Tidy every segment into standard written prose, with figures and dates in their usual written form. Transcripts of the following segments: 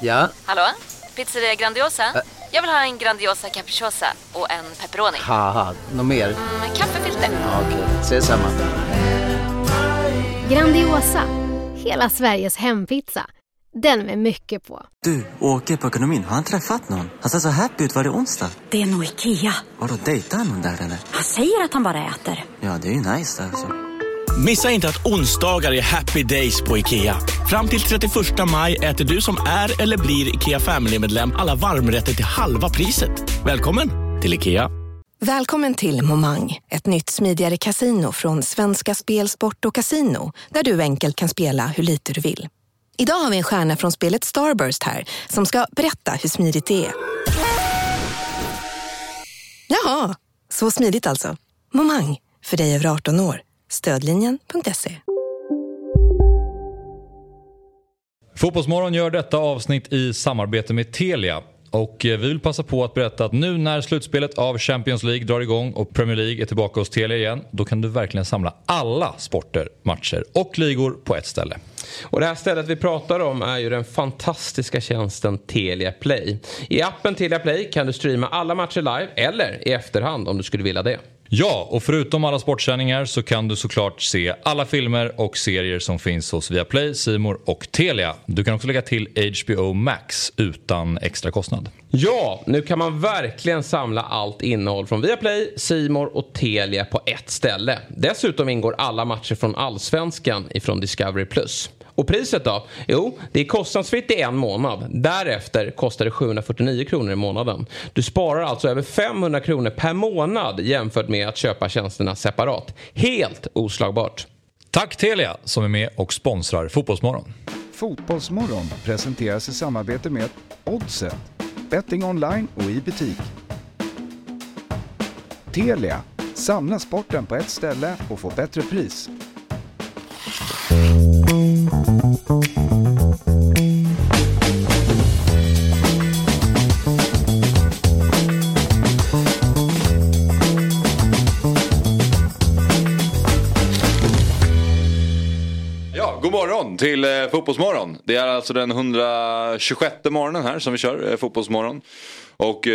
Ja? Hallå? Pizzeria Grandiosa? Jag vill ha en Grandiosa capriciosa och en pepperoni. Haha, något mer? Kaffefilter. Ja, okej, ses samma. Grandiosa, hela Sveriges hempizza. Den med mycket på. Du, åker på ekonomin. Har han träffat någon? Han ser så happy ut. Var det onsdag? Det är nog Ikea. Vadå, dejtar han någon där eller? Han säger att han bara äter. Ja, det är ju nice alltså. Missa inte att onsdagar är happy days på Ikea. Fram till 31 maj äter du som är eller blir Ikea Family-medlem alla varmrätter till halva priset. Välkommen till Ikea. Välkommen till Momang, ett nytt smidigare kasino från Svenska Spel, Sport och Casino, där du enkelt kan spela hur lite du vill. Idag har vi en stjärna från spelet Starburst här som ska berätta hur smidigt det är. Jaha, så smidigt alltså. Momang, för dig över 18 år. Stödlinjen.se. Fotbollsmorgon gör detta avsnitt i samarbete med Telia. Och vi vill passa på att berätta att nu när slutspelet av Champions League drar igång och Premier League är tillbaka hos Telia igen, då kan du verkligen samla alla sporter, matcher och ligor på ett ställe. Och det här stället vi pratar om är ju den fantastiska tjänsten Telia Play. I appen Telia Play kan du streama alla matcher live eller i efterhand om du skulle vilja det. Ja, och förutom alla sportsändningar så kan du såklart se alla filmer och serier som finns hos Viaplay, C More och Telia. Du kan också lägga till HBO Max utan extra kostnad. Ja, nu kan man verkligen samla allt innehåll från Viaplay, C More och Telia på ett ställe. Dessutom ingår alla matcher från Allsvenskan ifrån Discovery+. Och priset då? Jo, det är kostnadsfritt i en månad. Därefter kostar det 749 kronor i månaden. Du sparar alltså över 500 kronor per månad jämfört med att köpa tjänsterna separat. Helt oslagbart. Tack Telia som är med och sponsrar Fotbollsmorgon. Fotbollsmorgon presenteras i samarbete med Oddset. Betting online och i butik. Telia. Samla sporten på ett ställe och få bättre pris. God morgon till Fotbollsmorgon. Det är alltså den 126 morgonen här som vi kör Fotbollsmorgon. Och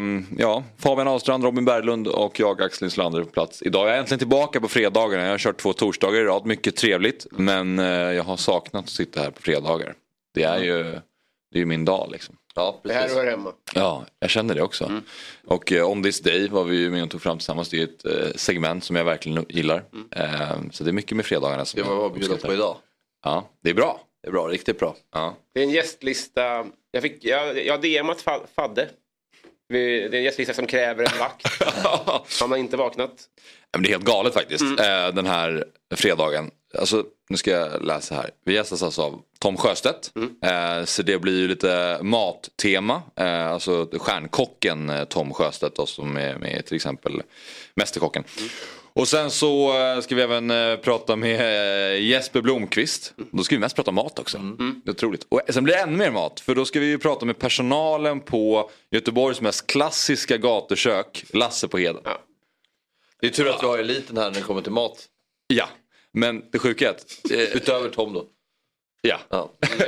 Fabian Ahlstrand, Robin Berglund och jag, Axel Inslander på plats. Idag är jag äntligen tillbaka på fredagarna. Jag har kört 2 torsdagar i rad, mycket trevligt. Men jag har saknat att sitta här på fredagar. Det är ju min dag liksom. Ja, det här var hemma. Ja, jag känner det också. Och On This Day var vi ju med och tog fram tillsammans. Det är ett segment som jag verkligen gillar. Så det är mycket med fredagarna som det var bjudet på idag. Ja, det är bra. Det är bra, riktigt bra. Ja. Det är en gästlista. Jag DMat Fadde. Det är en gästlista som kräver en vakt. Har man inte vaknat? Men det är helt galet faktiskt. Den här fredagen. Alltså, nu ska jag läsa här. Vi gästas alltså av Tom Sjöstedt. Så det blir ju lite mattema. Alltså stjärnkocken Tom Sjöstedt då, som är med till exempel Mästerkocken. Och sen så ska vi även prata med Jesper Blomqvist. Då ska vi mest prata mat också. Det är otroligt. Och sen blir det ännu mer mat. För då ska vi ju prata med personalen på Göteborgs mest klassiska gatukök, Lasse på Heden. Ja. Det är tur att vi har eliten här när det kommer till mat. Ja, men det sjuka är att... Utöver Tom då. Ja.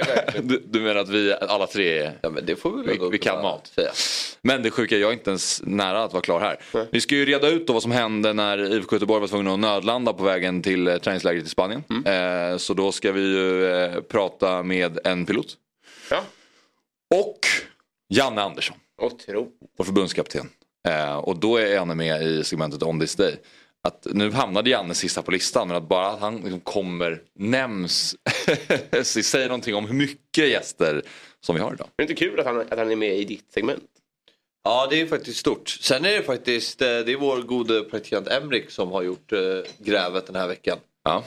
Du menar att vi alla tre men det får vi kan mat. Men det sjuka är jag är inte ens nära att vara klar här. Vi ska ju reda ut då vad som hände när IFK Göteborg var tvungen att nödlanda på vägen till träningslägret i Spanien. Så då ska vi ju prata med en pilot. Ja. Och Janne Andersson. Vår förbundskapten. Och då är Janne med i segmentet On This Day. Att nu hamnade Janne sista på listan, men att bara att han liksom nämns säger någonting om hur mycket gäster som vi har idag. Det är inte kul att han är med i ditt segment. Ja, det är faktiskt stort. Sen är det faktiskt, det är vår gode praktikant Emrik som har gjort grävet den här veckan. Ja.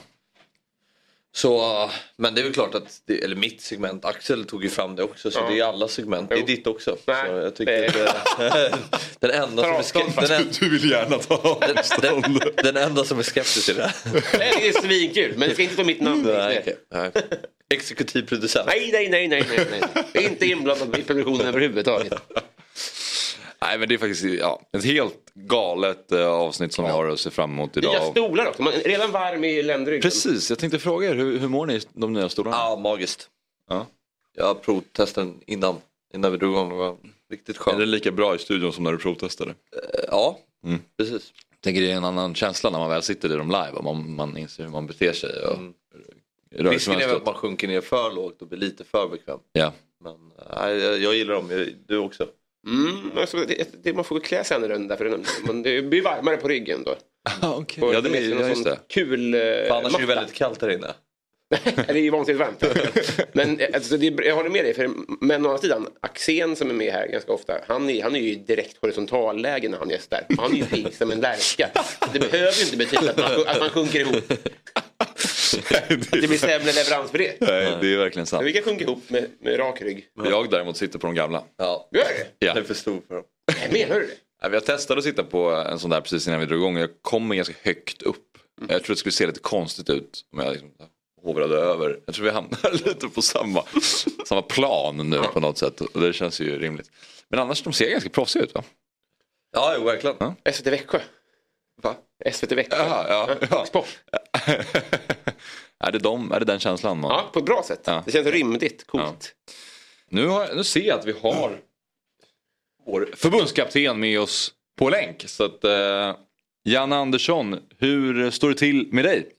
Så, men det är väl klart att, eller mitt segment, Axel tog ju fram det också, så det är alla segment, det är ditt också. Nej, så jag tycker den enda som är skeptisk. Du vill gärna ta den enda som är skeptisk i det. Det är svinkul, men det ska inte vara mitt namn. Nej. Exekutiv producent. Nej. Det är inte inblandad i produktionen överhuvudtaget. Nej, men det är faktiskt ett helt galet avsnitt som vi har att se fram emot idag. Nya stolar också, man är redan varm i ländryggen. Precis, jag tänkte fråga er, hur mår ni de nya stolarna? Ja, magiskt. Ja. Jag provtestade den innan vi drog igång. Det var riktigt skönt. Är det lika bra i studion som när du provtestade? Ja, precis. Jag tänker det är en annan känsla när man väl sitter i dem live. Om man inser hur man beter sig. Och risken är väl att man sjunker ner för lågt och blir lite för bekväm. Ja. Men jag gillar dem. Du också? Alltså, man får klä sig en runda för det blir varmare på ryggen då. Okay. Ja, det är just det. Kul annars är det väldigt kallt här inne. Det är ju vansinnigt varmt. Men alltså, jag håller med dig. Men å andra sidan, Axén som är med här ganska ofta, han är ju i direkt horisontalläge när han gästar. Han är ju pigg som en lärka. Det behöver ju inte betyda att man sjunker ihop. Det blir sämre leverans för det. Nej, det är verkligen sant. Vi kan sjunka ihop med rak rygg. Jag däremot sitter på de gamla. Ja. Gör det? Ja. Det är för stor för dem. Menar du det? Ja, vi har testat att sitta på en sån där precis innan vi drog igång. Jag kommer ganska högt upp. Jag tror det skulle se lite konstigt ut om jag liksom hovrade över. Jag tror vi hamnar lite på samma plan nu på något sätt. Och det känns ju rimligt. Men annars de ser ganska proffsiga ut, va? Ja, jo, verkligen. Ja. SVT Växjö. Va? SVT Växjö. Ja. Är det den känslan man... Ja, på ett bra sätt. Ja. Det känns rimligt, coolt. Ja. Nu ser jag att vi har vår förbundskapten med oss på länk. Så att Janne Andersson, hur står det till med dig?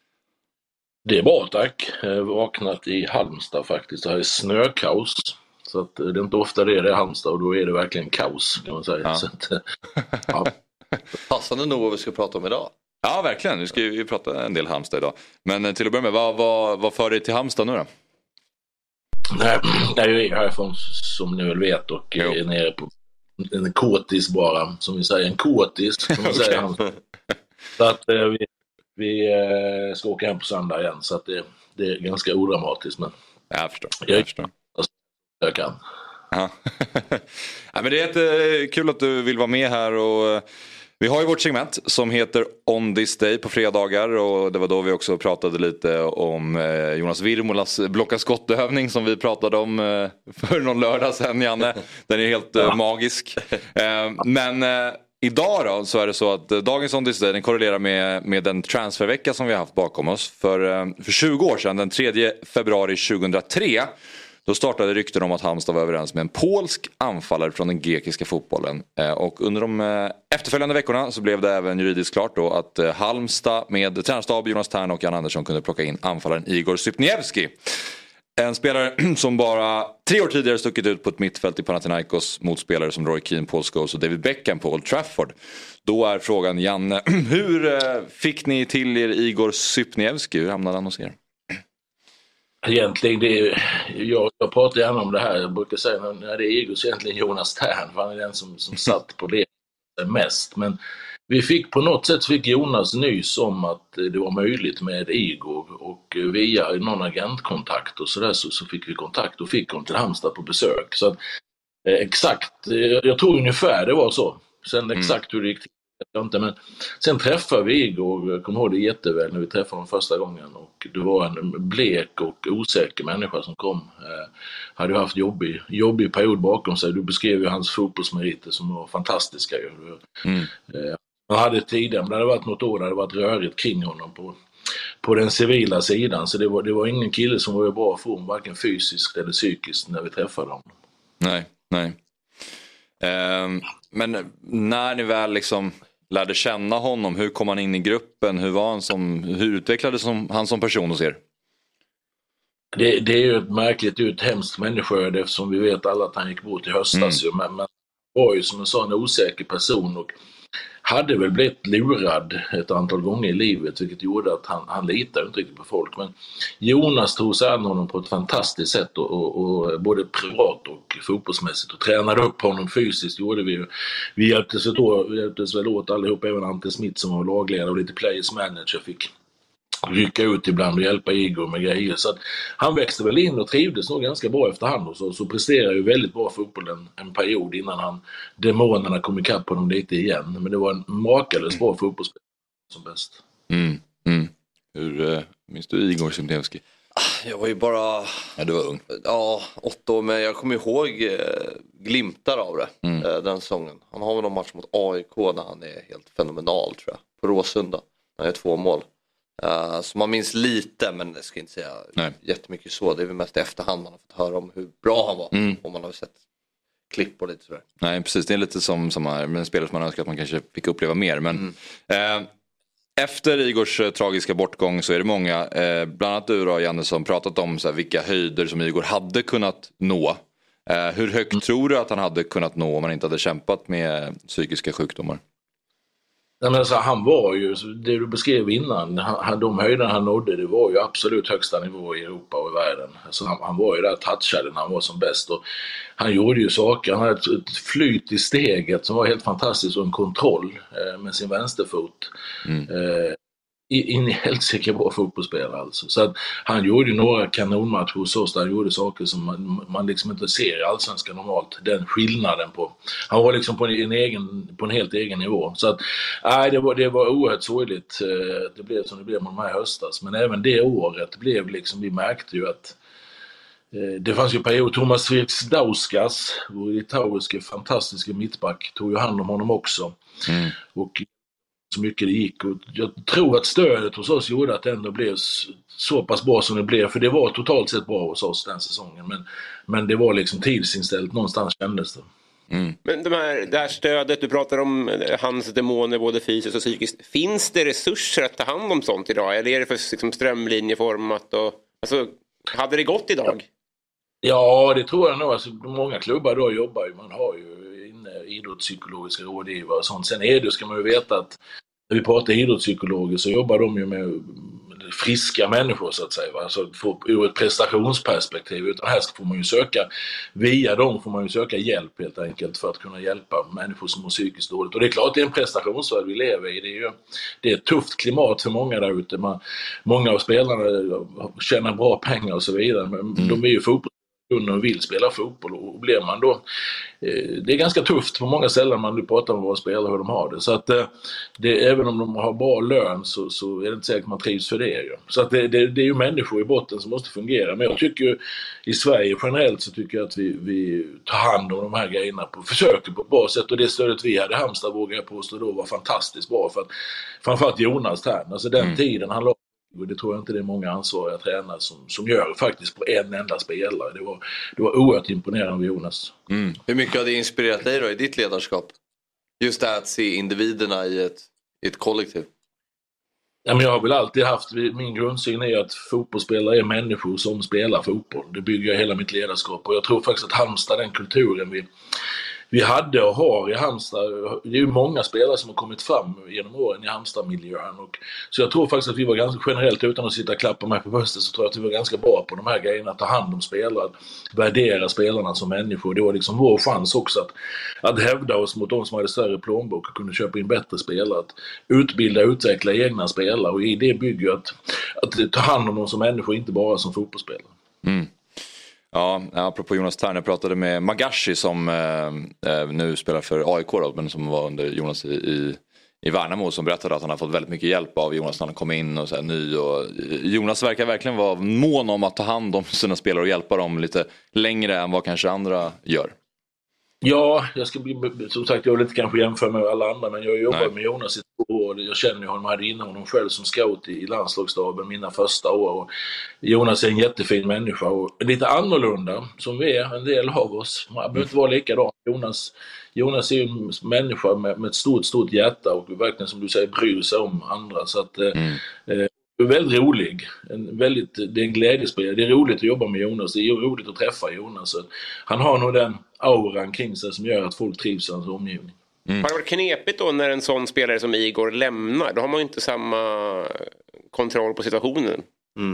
Det är bra, tack. Jag har vaknat i Halmstad faktiskt. Det här är snökaos. Så att det är inte ofta det är Halmstad och då är det verkligen kaos kan man säga. Ja. Så att, ja. Passande nog vad vi ska prata om idag. Ja, verkligen. Vi ska ju prata en del Halmstad idag. Men till att börja med, vad för dig till Halmstad nu då? Nej, jag är härifrån som ni väl vet och är nere på en kåtis bara, som vi säger. En kåtis, som man säger. Så att vi ska åka hem på söndag igen, så att det är ganska odramatiskt. Men jag förstår. Jag kan. Ja. Ja, men det är jättekul att du vill vara med här och vi har ju vårt segment som heter On This Day på fredagar och det var då vi också pratade lite om Jonas Virmolas blocka skottövning som vi pratade om för någon lördag sedan, Janne. Den är helt magisk. Men idag då så är det så att dagens On This Day den korrelerar med den transfervecka som vi har haft bakom oss. För 20 år sedan, den 3 februari 2003, då startade rykten om att Halmstad var överens med en polsk anfallare från den grekiska fotbollen. Och under de efterföljande veckorna så blev det även juridiskt klart då att Halmstad med tränarstab Jonas Tern och Jan Andersson kunde plocka in anfallaren Igor Sypniewski. En spelare som bara 3 år tidigare stuckit ut på ett mittfält i Panathinaikos mot spelare som Roy Keane, Paul Scholes och David Beckham på Old Trafford. Då är frågan, Janne, hur fick ni till er Igor Sypniewski? Hur hamnade han hos er? Egentligen, jag pratar gärna om det här. Jag brukar säga att det är Igor så egentligen Jonas Tern, för han är den som satt på det mest. Men vi fick på något sätt Jonas nys om att det var möjligt med Igor och via någon agentkontakt och sådär så fick vi kontakt och fick honom till Halmstad på besök. Så att, exakt, jag tror ungefär det var så. Sen exakt hur det gick till. Men sen träffade vi Igor, jag kommer ihåg det jätteväl när vi träffade honom första gången, och det var en blek och osäker människa som kom. Hade haft jobbig period bakom sig. Du beskrev ju hans fotbollsmeriter som var fantastiska. Han hade tidigare, men det hade varit något år där det varit rörigt kring honom på den civila sidan, så det var ingen kille som var i bra form, varken fysiskt eller psykiskt, när vi träffade honom. Nej. Men när ni väl liksom lärde känna honom, hur kom han in i gruppen? Hur utvecklades han som person hos er? Det är ju ett märkligt, ett hemskt människoöde, eftersom vi vet alla att han gick bort i höstas. Men var ju som jag sa en osäker person och hade väl blivit lurad ett antal gånger i livet, vilket gjorde att han litade inte riktigt på folk. Men Jonas tog sig an honom på ett fantastiskt sätt och både privat och fotbollsmässigt, och tränade upp honom fysiskt gjorde vi. Vi hjälptes väl åt allihop, även Ante Smith som var lagledare och lite players manager fick rycka ut ibland och hjälpa Igor med grejer. Så att han växte väl in och trivdes nog ganska bra efterhand, och så presterade ju väldigt bra fotboll en period innan demonerna kom ikapp på dem lite igen. Men det var en makalös bra fotbollsspelare som bäst. Hur minns du Igor Sypniewski? Jag var ju bara... Ja, du var ung. Ja, 8 år, men jag kommer ihåg glimtar av det den säsongen. Han har väl någon match mot AIK där han är helt fenomenal, tror jag. På Råsunda. Han är 2 mål. Så man minns lite, men jag ska inte säga jättemycket så. Det är väl mest i efterhand man har fått höra om hur bra han var. Om man har sett klipp och lite sådär. Nej, precis. Det är lite som här, med en spelare som man önskar att man kanske fick uppleva mer. Men efter Igors tragiska bortgång så är det många, bland annat du då, Janne, som pratat om så här, vilka höjder som Igor hade kunnat nå. Hur högt tror du att han hade kunnat nå om han inte hade kämpat med psykiska sjukdomar? Nej, men alltså, han var ju, det du beskrev innan, de höjderna han nådde, det var ju absolut högsta nivå i Europa och i världen. Alltså, han var ju där touchade när han var som bäst, och han gjorde ju saker, han hade ett flyt i steget som var helt fantastiskt, och en kontroll med sin vänsterfot. In i helt säkert bra fotbollsspelare alltså. Så att han gjorde ju några kanonmatcher hos oss där han gjorde saker som man liksom inte ser i allsvenskan normalt. Den skillnaden på, han var liksom på en helt egen nivå. Så att det var oerhört sorgligt. Det blev som det blev med de här höstas. Men även det året blev liksom, vi märkte ju att det fanns ju period, Tomas Virksdauskas, vår litauiske fantastiska mittback, tog ju hand om honom också. Och så mycket det gick, och jag tror att stödet hos oss gjorde att det ändå blev så pass bra som det blev, för det var totalt sett bra hos oss den säsongen, men det var liksom tidsinställt någonstans, kändes det. Men det här stödet, du pratar om hans demoner både fysiskt och psykiskt, finns det resurser att ta hand om sånt idag, eller är det för liksom strömlinjeformat och, alltså, hade det gått idag? Ja, det tror jag nog. Alltså, många klubbar då jobbar ju, man har ju idrottspsykologiska rådgivare och sånt. Sen är det, ska man ju veta, att när vi pratar idrottspsykologer så jobbar de ju med friska människor så att säga. Alltså ur ett prestationsperspektiv. Utan här får man ju söka, via dem får man ju söka hjälp helt enkelt för att kunna hjälpa människor som mår psykiskt dåligt. Och det är klart, det är en prestationsvärld vi lever i. Det är ett tufft klimat för många där ute. Många av spelarna tjänar bra pengar och så vidare. Men de är ju fotboll och vill spela fotboll, och blir man då, det är ganska tufft på många ställen. Man pratar om vad spelare, hur de har det, så att även om de har bra lön så är det inte säkert att man trivs för det ju. Så att det är ju människor i botten som måste fungera, men jag tycker ju i Sverige generellt så tycker jag att vi tar hand om de här grejerna försöker på ett bra sätt, och det stödet vi hade i Halmstad, vågar jag påstå, då var fantastiskt bra, för att framförallt Jonas Tern, alltså den tiden han låg. Och det tror jag inte det är många ansvariga tränare som gör faktiskt på en enda spelare. Det var oerhört imponerande av Jonas. Hur mycket har det inspirerat dig då i ditt ledarskap? Just det här att se individerna i ett kollektiv. Ja, men jag har väl alltid haft, min grundsyn är att fotbollsspelare är människor som spelar fotboll. Det bygger hela mitt ledarskap, och jag tror faktiskt att Halmstad, den kulturen vi hade och har i Halmstad, det är ju många spelare som har kommit fram genom åren i Halmstad-miljön, och så jag tror faktiskt att vi var ganska generellt, utan att sitta och klappa mig på bröstet, så tror jag att vi var ganska bra på de här grejerna, att ta hand om spelare, att värdera spelarna som människor. Det var liksom vår chans också att hävda oss mot de som hade större plånbok och kunde köpa in bättre spelare, att utbilda och utveckla egna spelare, och i det bygger ju att ta hand om dem som människor, inte bara som fotbollsspelare. Ja, apropå Jonas Tern, jag pratade med Magashi som nu spelar för AIK då, men som var under Jonas i Värnamo, som berättade att han har fått väldigt mycket hjälp av Jonas när han kom in och så här, ny. Och Jonas verkar verkligen vara mån om att ta hand om sina spelare och hjälpa dem lite längre än vad kanske andra gör. Ja, jag ska som sagt, jag vill inte kanske jämföra med alla andra, men jag jobbar med Jonas i 2 år. Jag känner ju honom, hade innan honom själv som scout i landslagsstaben mina första år. Och Jonas är en jättefin människa och lite annorlunda som vi är, en del av oss. Man behöver inte vara likadan. Jonas är ju en människa med ett stort hjärta och verkligen, som du säger, bryr sig om andra. Så att är väldigt rolig. Det är en glädjespelare. Det är roligt att jobba med Jonas. Det är roligt att träffa Jonas. Han har nog den auran kring sig som gör att folk trivs i hans omgivning. Har det varit knepigt då när en sån spelare som Igor lämnar? Då har man ju inte samma kontroll på situationen.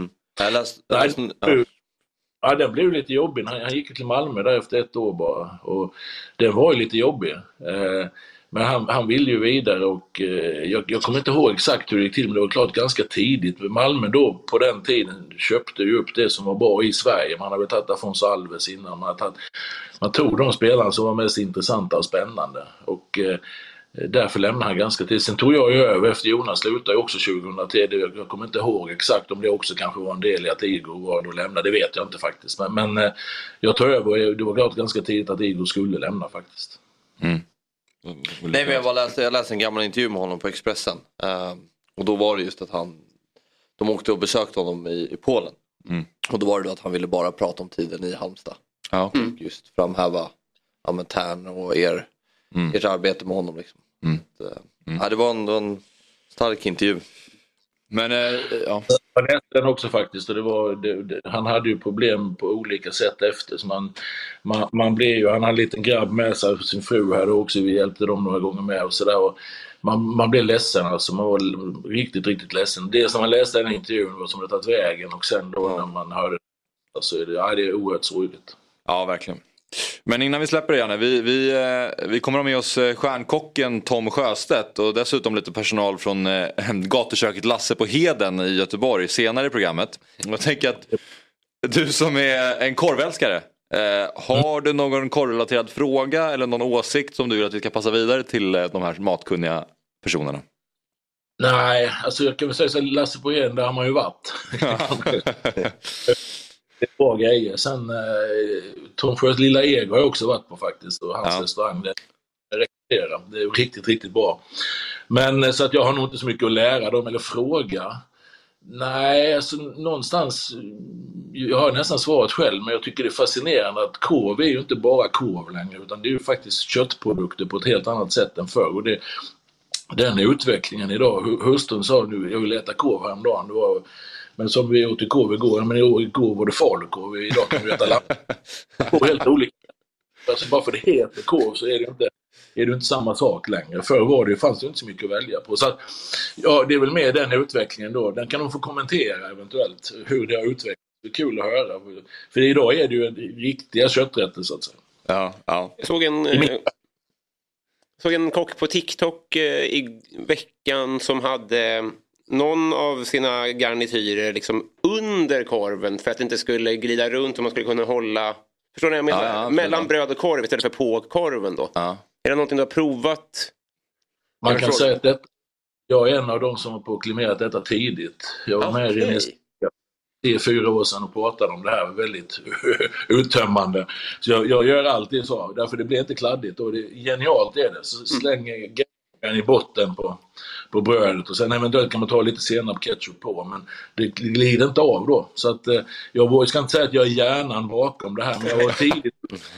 Ja, den blev lite jobbig. Han gick till Malmö där efter 1 år bara. Och den var ju lite jobbig. Men han ville ju vidare och jag kommer inte ihåg exakt hur det gick till, men det var klart ganska tidigt. Malmö då på den tiden köpte ju upp det som var bra i Sverige. Man hade tagit Afonso Alves innan. Man tog de spelarna som var mest intressanta och spännande. Och därför lämnade han ganska tidigt. Sen tog jag ju över efter Jonas slutade också 2010. Jag kommer inte ihåg exakt om det också kanske var en del i att Igor var då lämnade. Det vet jag inte faktiskt. Men jag tog över och det var klart ganska tidigt att Igor skulle lämna faktiskt. Nej, men jag läste en gammal intervju med honom på Expressen. Och då var det just att han de åkte och besökte honom i Polen. Och då var det då att han ville bara prata om tiden i Halmstad. Och just framhäva Tern och ert arbete med honom liksom. Det var en stark intervju. Men ja. Jag läste den också faktiskt, och han hade ju problem på olika sätt efter, så man blev ju, han hade en liten grabb med sig, sin fru här också, vi hjälpte dem några gånger med och sådär, och man blev ledsen, alltså man var riktigt ledsen. Det som man läste i den intervjun var som det tagit vägen, och sen då när man hörde det, så är det är oerhört sorgligt. Ja, verkligen. Men innan vi släpper det, Janne, vi kommer ha med oss stjärnkocken Tom Sjöstedt och dessutom lite personal från gatuköket Lasse på Heden i Göteborg senare i programmet. Jag tänker att du som är en korvälskare, har du någon korrelaterad fråga eller någon åsikt som du vill att vi ska passa vidare till de här matkunniga personerna? Nej, alltså jag kan väl säga så, Lasse på Heden, där har man ju varit. Det är bra grejer. Sen Tom Sjös lilla ego har jag också varit på faktiskt, och hans restaurang, det är riktigt bra. Men så att jag har nog inte så mycket att lära dem eller fråga. Nej, alltså någonstans, jag har nästan svarat själv, men jag tycker det är fascinerande att korv är ju inte bara korv längre, utan det är ju faktiskt köttprodukter på ett helt annat sätt än förr. Och den utvecklingen idag, hustrun sa nu, jag vill äta korv häromdagen, det var, men som vi åt i korv igår, men igår var det falukorv, idag kan vi äta lamm. Det är helt olika. Alltså bara för det heter korv så är det inte samma sak längre. Förr fanns det inte så mycket att välja på. Så att, ja, det är väl med den utvecklingen då. Den kan de få kommentera eventuellt, hur det har utvecklats. Det är kul att höra. För idag är det ju riktiga kötträtter så att säga. Ja. Jag såg en kock på TikTok i veckan som hade någon av sina garnityrer liksom under korven för att det inte skulle glida runt och man skulle kunna hålla, förstår ni vad jag menar? Mellan bröd och korv istället för på korven då. Ja. Är det någonting du har provat? Man kan säga att jag är en av de som har proklamerat detta tidigt. Jag var med i 4 år sedan och pratade om det här väldigt uttömmande. Så jag gör alltid så, därför det blir inte kladdigt och det genialt är det. Så slänger grejen i botten på brödet och sen eventuellt kan man ta lite senap ketchup på, men det glider inte av då. Så att jag ska inte säga att jag är hjärnan bakom det här, men jag var tidigt.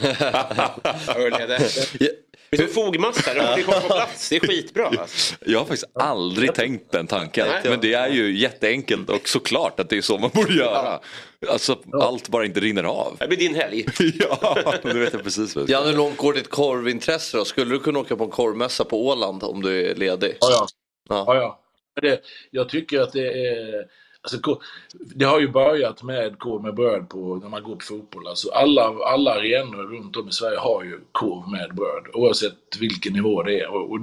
Det är fogmassa, det kommer på plats, det är skitbra. Alltså. Jag har faktiskt aldrig tänkt den tanken, men det är ju jätteenkelt och såklart att det är så man borde göra. Alltså allt bara inte rinner av. Det blir din helg. Ja, du vet jag precis. Ja, hur långt går ditt korvintresse då? Skulle du kunna åka på en korvmässa på Åland om du är ledig? Ja. Jag tycker att det är... Alltså, det har ju börjat med korv med bröd på när man går på fotboll. Alltså alla arenor runt om i Sverige har ju korv med bröd oavsett vilken nivå det är.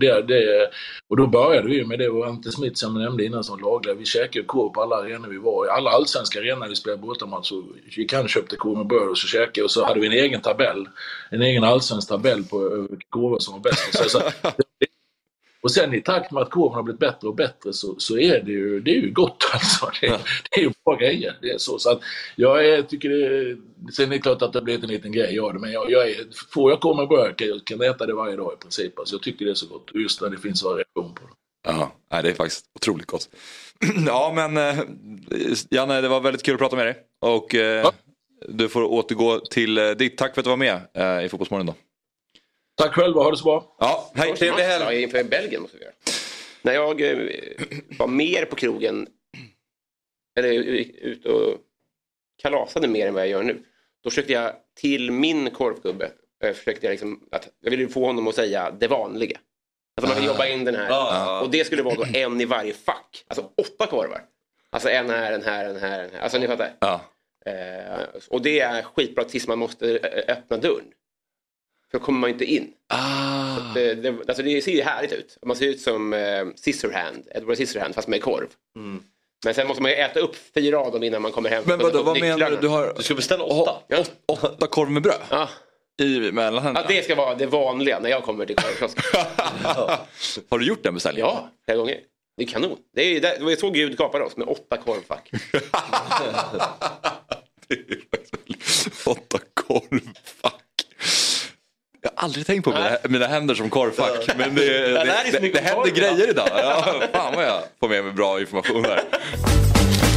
Och då började vi med det, och Ante Smith som jag nämnde innan som laglade. Vi käkade korv på alla arenor vi var i. Alla allsvenska arenor vi spelade bortamatch, så vi kan köpte korv med bröd och så käkade, och så hade vi en egen tabell. En egen allsvensk tabell på korvar som var bäst. Och sen i takt med att korven har blivit bättre och bättre så är det är ju gott alltså. Det är ju bra grejer. Det är så att jag tycker sen är det klart att det blir en liten grej av det, men får jag komma och börja kan jag äta det varje dag i princip. Alltså jag tycker det är så gott just när det finns variation på det. Ja, det är faktiskt otroligt gott. Ja, men Janne, det var väldigt kul att prata med dig och du får återgå till ditt. Tack för att du var med i Fotbollsmorgon då. Tack själva, ha det så bra. Ja, hej. Inför Belgien måste vi göra. När jag var mer på krogen eller ut och kalasade mer än vad jag gör nu, då försökte jag till min korvgubbe att jag ville få honom att säga det vanliga. Alltså man vill jobba in den här. Och det skulle vara då en i varje fack. Alltså 8 korvar. Alltså en här, en här, en här, en här. Alltså ni fattar. Och det är skitbra tills man måste öppna dörren. För då kommer man inte in. Alltså det ser ju härligt ut. Man ser ut som Edward Scissorhand fast med korv. Men sen måste man ju äta upp 4 av dem innan man kommer hem. Men vad menar du? Du ska beställa 8 korv med bröd? Ja. I mellanhänderna? Ja, det ska vara det vanliga när jag kommer till korvkiosken. Har du gjort den beställningen? Ja, flera gånger. Det är kanon. Det var så Gud skapade oss med 8 korvfack. 8 korvfack. Jag har aldrig tänkt på mina händer som korvfack. Men det händer grejer idag. Ja, fan vad jag får med mig bra information här.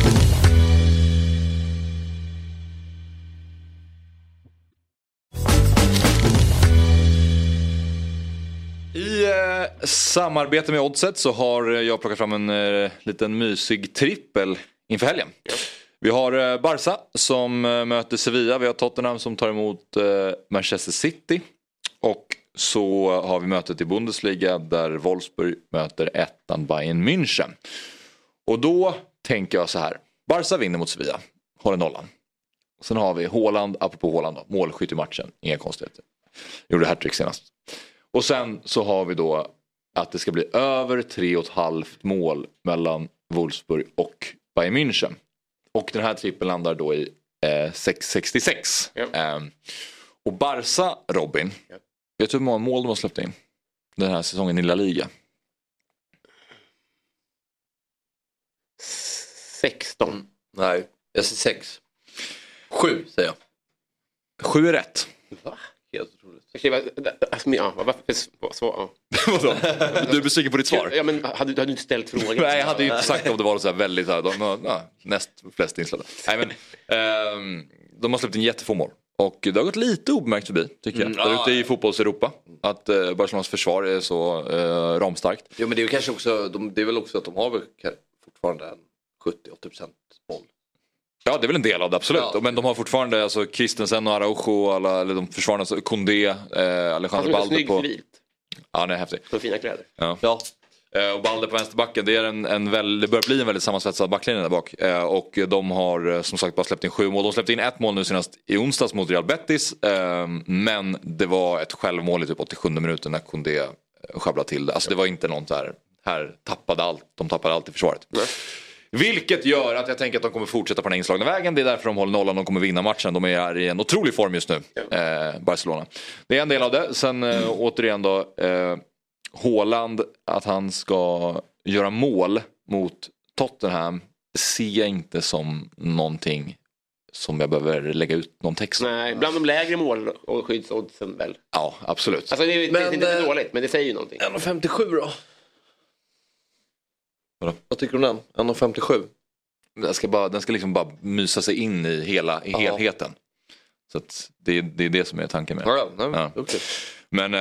samarbete med Oddset så har jag plockat fram en liten mysig trippel inför helgen. Ja. Vi har Barca som möter Sevilla. Vi har Tottenham som tar emot Manchester City. Och så har vi mötet i Bundesliga där Wolfsburg möter ettan Bayern München. Och då tänker jag så här. Barca vinner mot Sevilla. Håller nollan. Sen har vi Haaland, apropå Haaland då, målskytt i matchen. Inga konstigheter. Gjorde hattrick senast. Och sen så har vi då att det ska bli över 3,5 mål mellan Wolfsburg och Bayern München. Och den här trippen landar då i 6,66. Ja. Och Barca, Robin. Ja. Vet du hur många mål de har släppt in den här säsongen i La Liga? 16. Nej, jag säger 6. 7 säger jag. 7 är rätt. Va? Helt otroligt. Vadå? Du är besviken på ditt svar? Ja, men hade du inte ställt frågan? Nej, jag hade ju inte sagt om det var så här väldigt här, näst flest inslag. Nej, men de har släppt in jättefå mål. Och det har gått lite obemärkt förbi, tycker jag. Där ute i fotbolls-Europa. Att Barcelonas försvar är så ramstarkt. Jo, men det är ju kanske också, det är väl också att de har väl fortfarande en 70-80% boll. Ja, det är väl en del av det, absolut. Ja. Men de har fortfarande alltså, Christensen och Araujo, eller de försvararna, alltså, Koundé, Alejandro Balde på... Ja, det är häftigt. På fina kläder. Ja. Och Balde på vänsterbacken, det är det börjar bli en väldigt sammansvetsad backlinje där bak. Och de har som sagt bara släppt in 7 mål. De släppte in 1 mål nu senast i onsdags mot Real Betis. Men det var ett självmål i typ 87 minuter när Koundé sjabblade till det. Alltså det var inte något här tappade allt. De tappade allt i försvaret. Vilket gör att jag tänker att de kommer fortsätta på den inslagna vägen. Det är därför de håller nollan. De kommer vinna matchen. De är i en otrolig form just nu. Barcelona. Det är en del av det. Sen återigen då. Haaland, att han ska göra mål mot Tottenham ser jag inte som någonting som jag behöver lägga ut någon text. Nej, bland de lägre mål och skyddsoddsen väl. Ja, absolut. Alltså det är inte dåligt, men det säger ju någonting. 1,57 då? Vadå? Vad tycker du om den? 1,57? Den ska liksom bara mysa sig in i helheten. Så att det är det som är tanken med. Ja. Okay. Men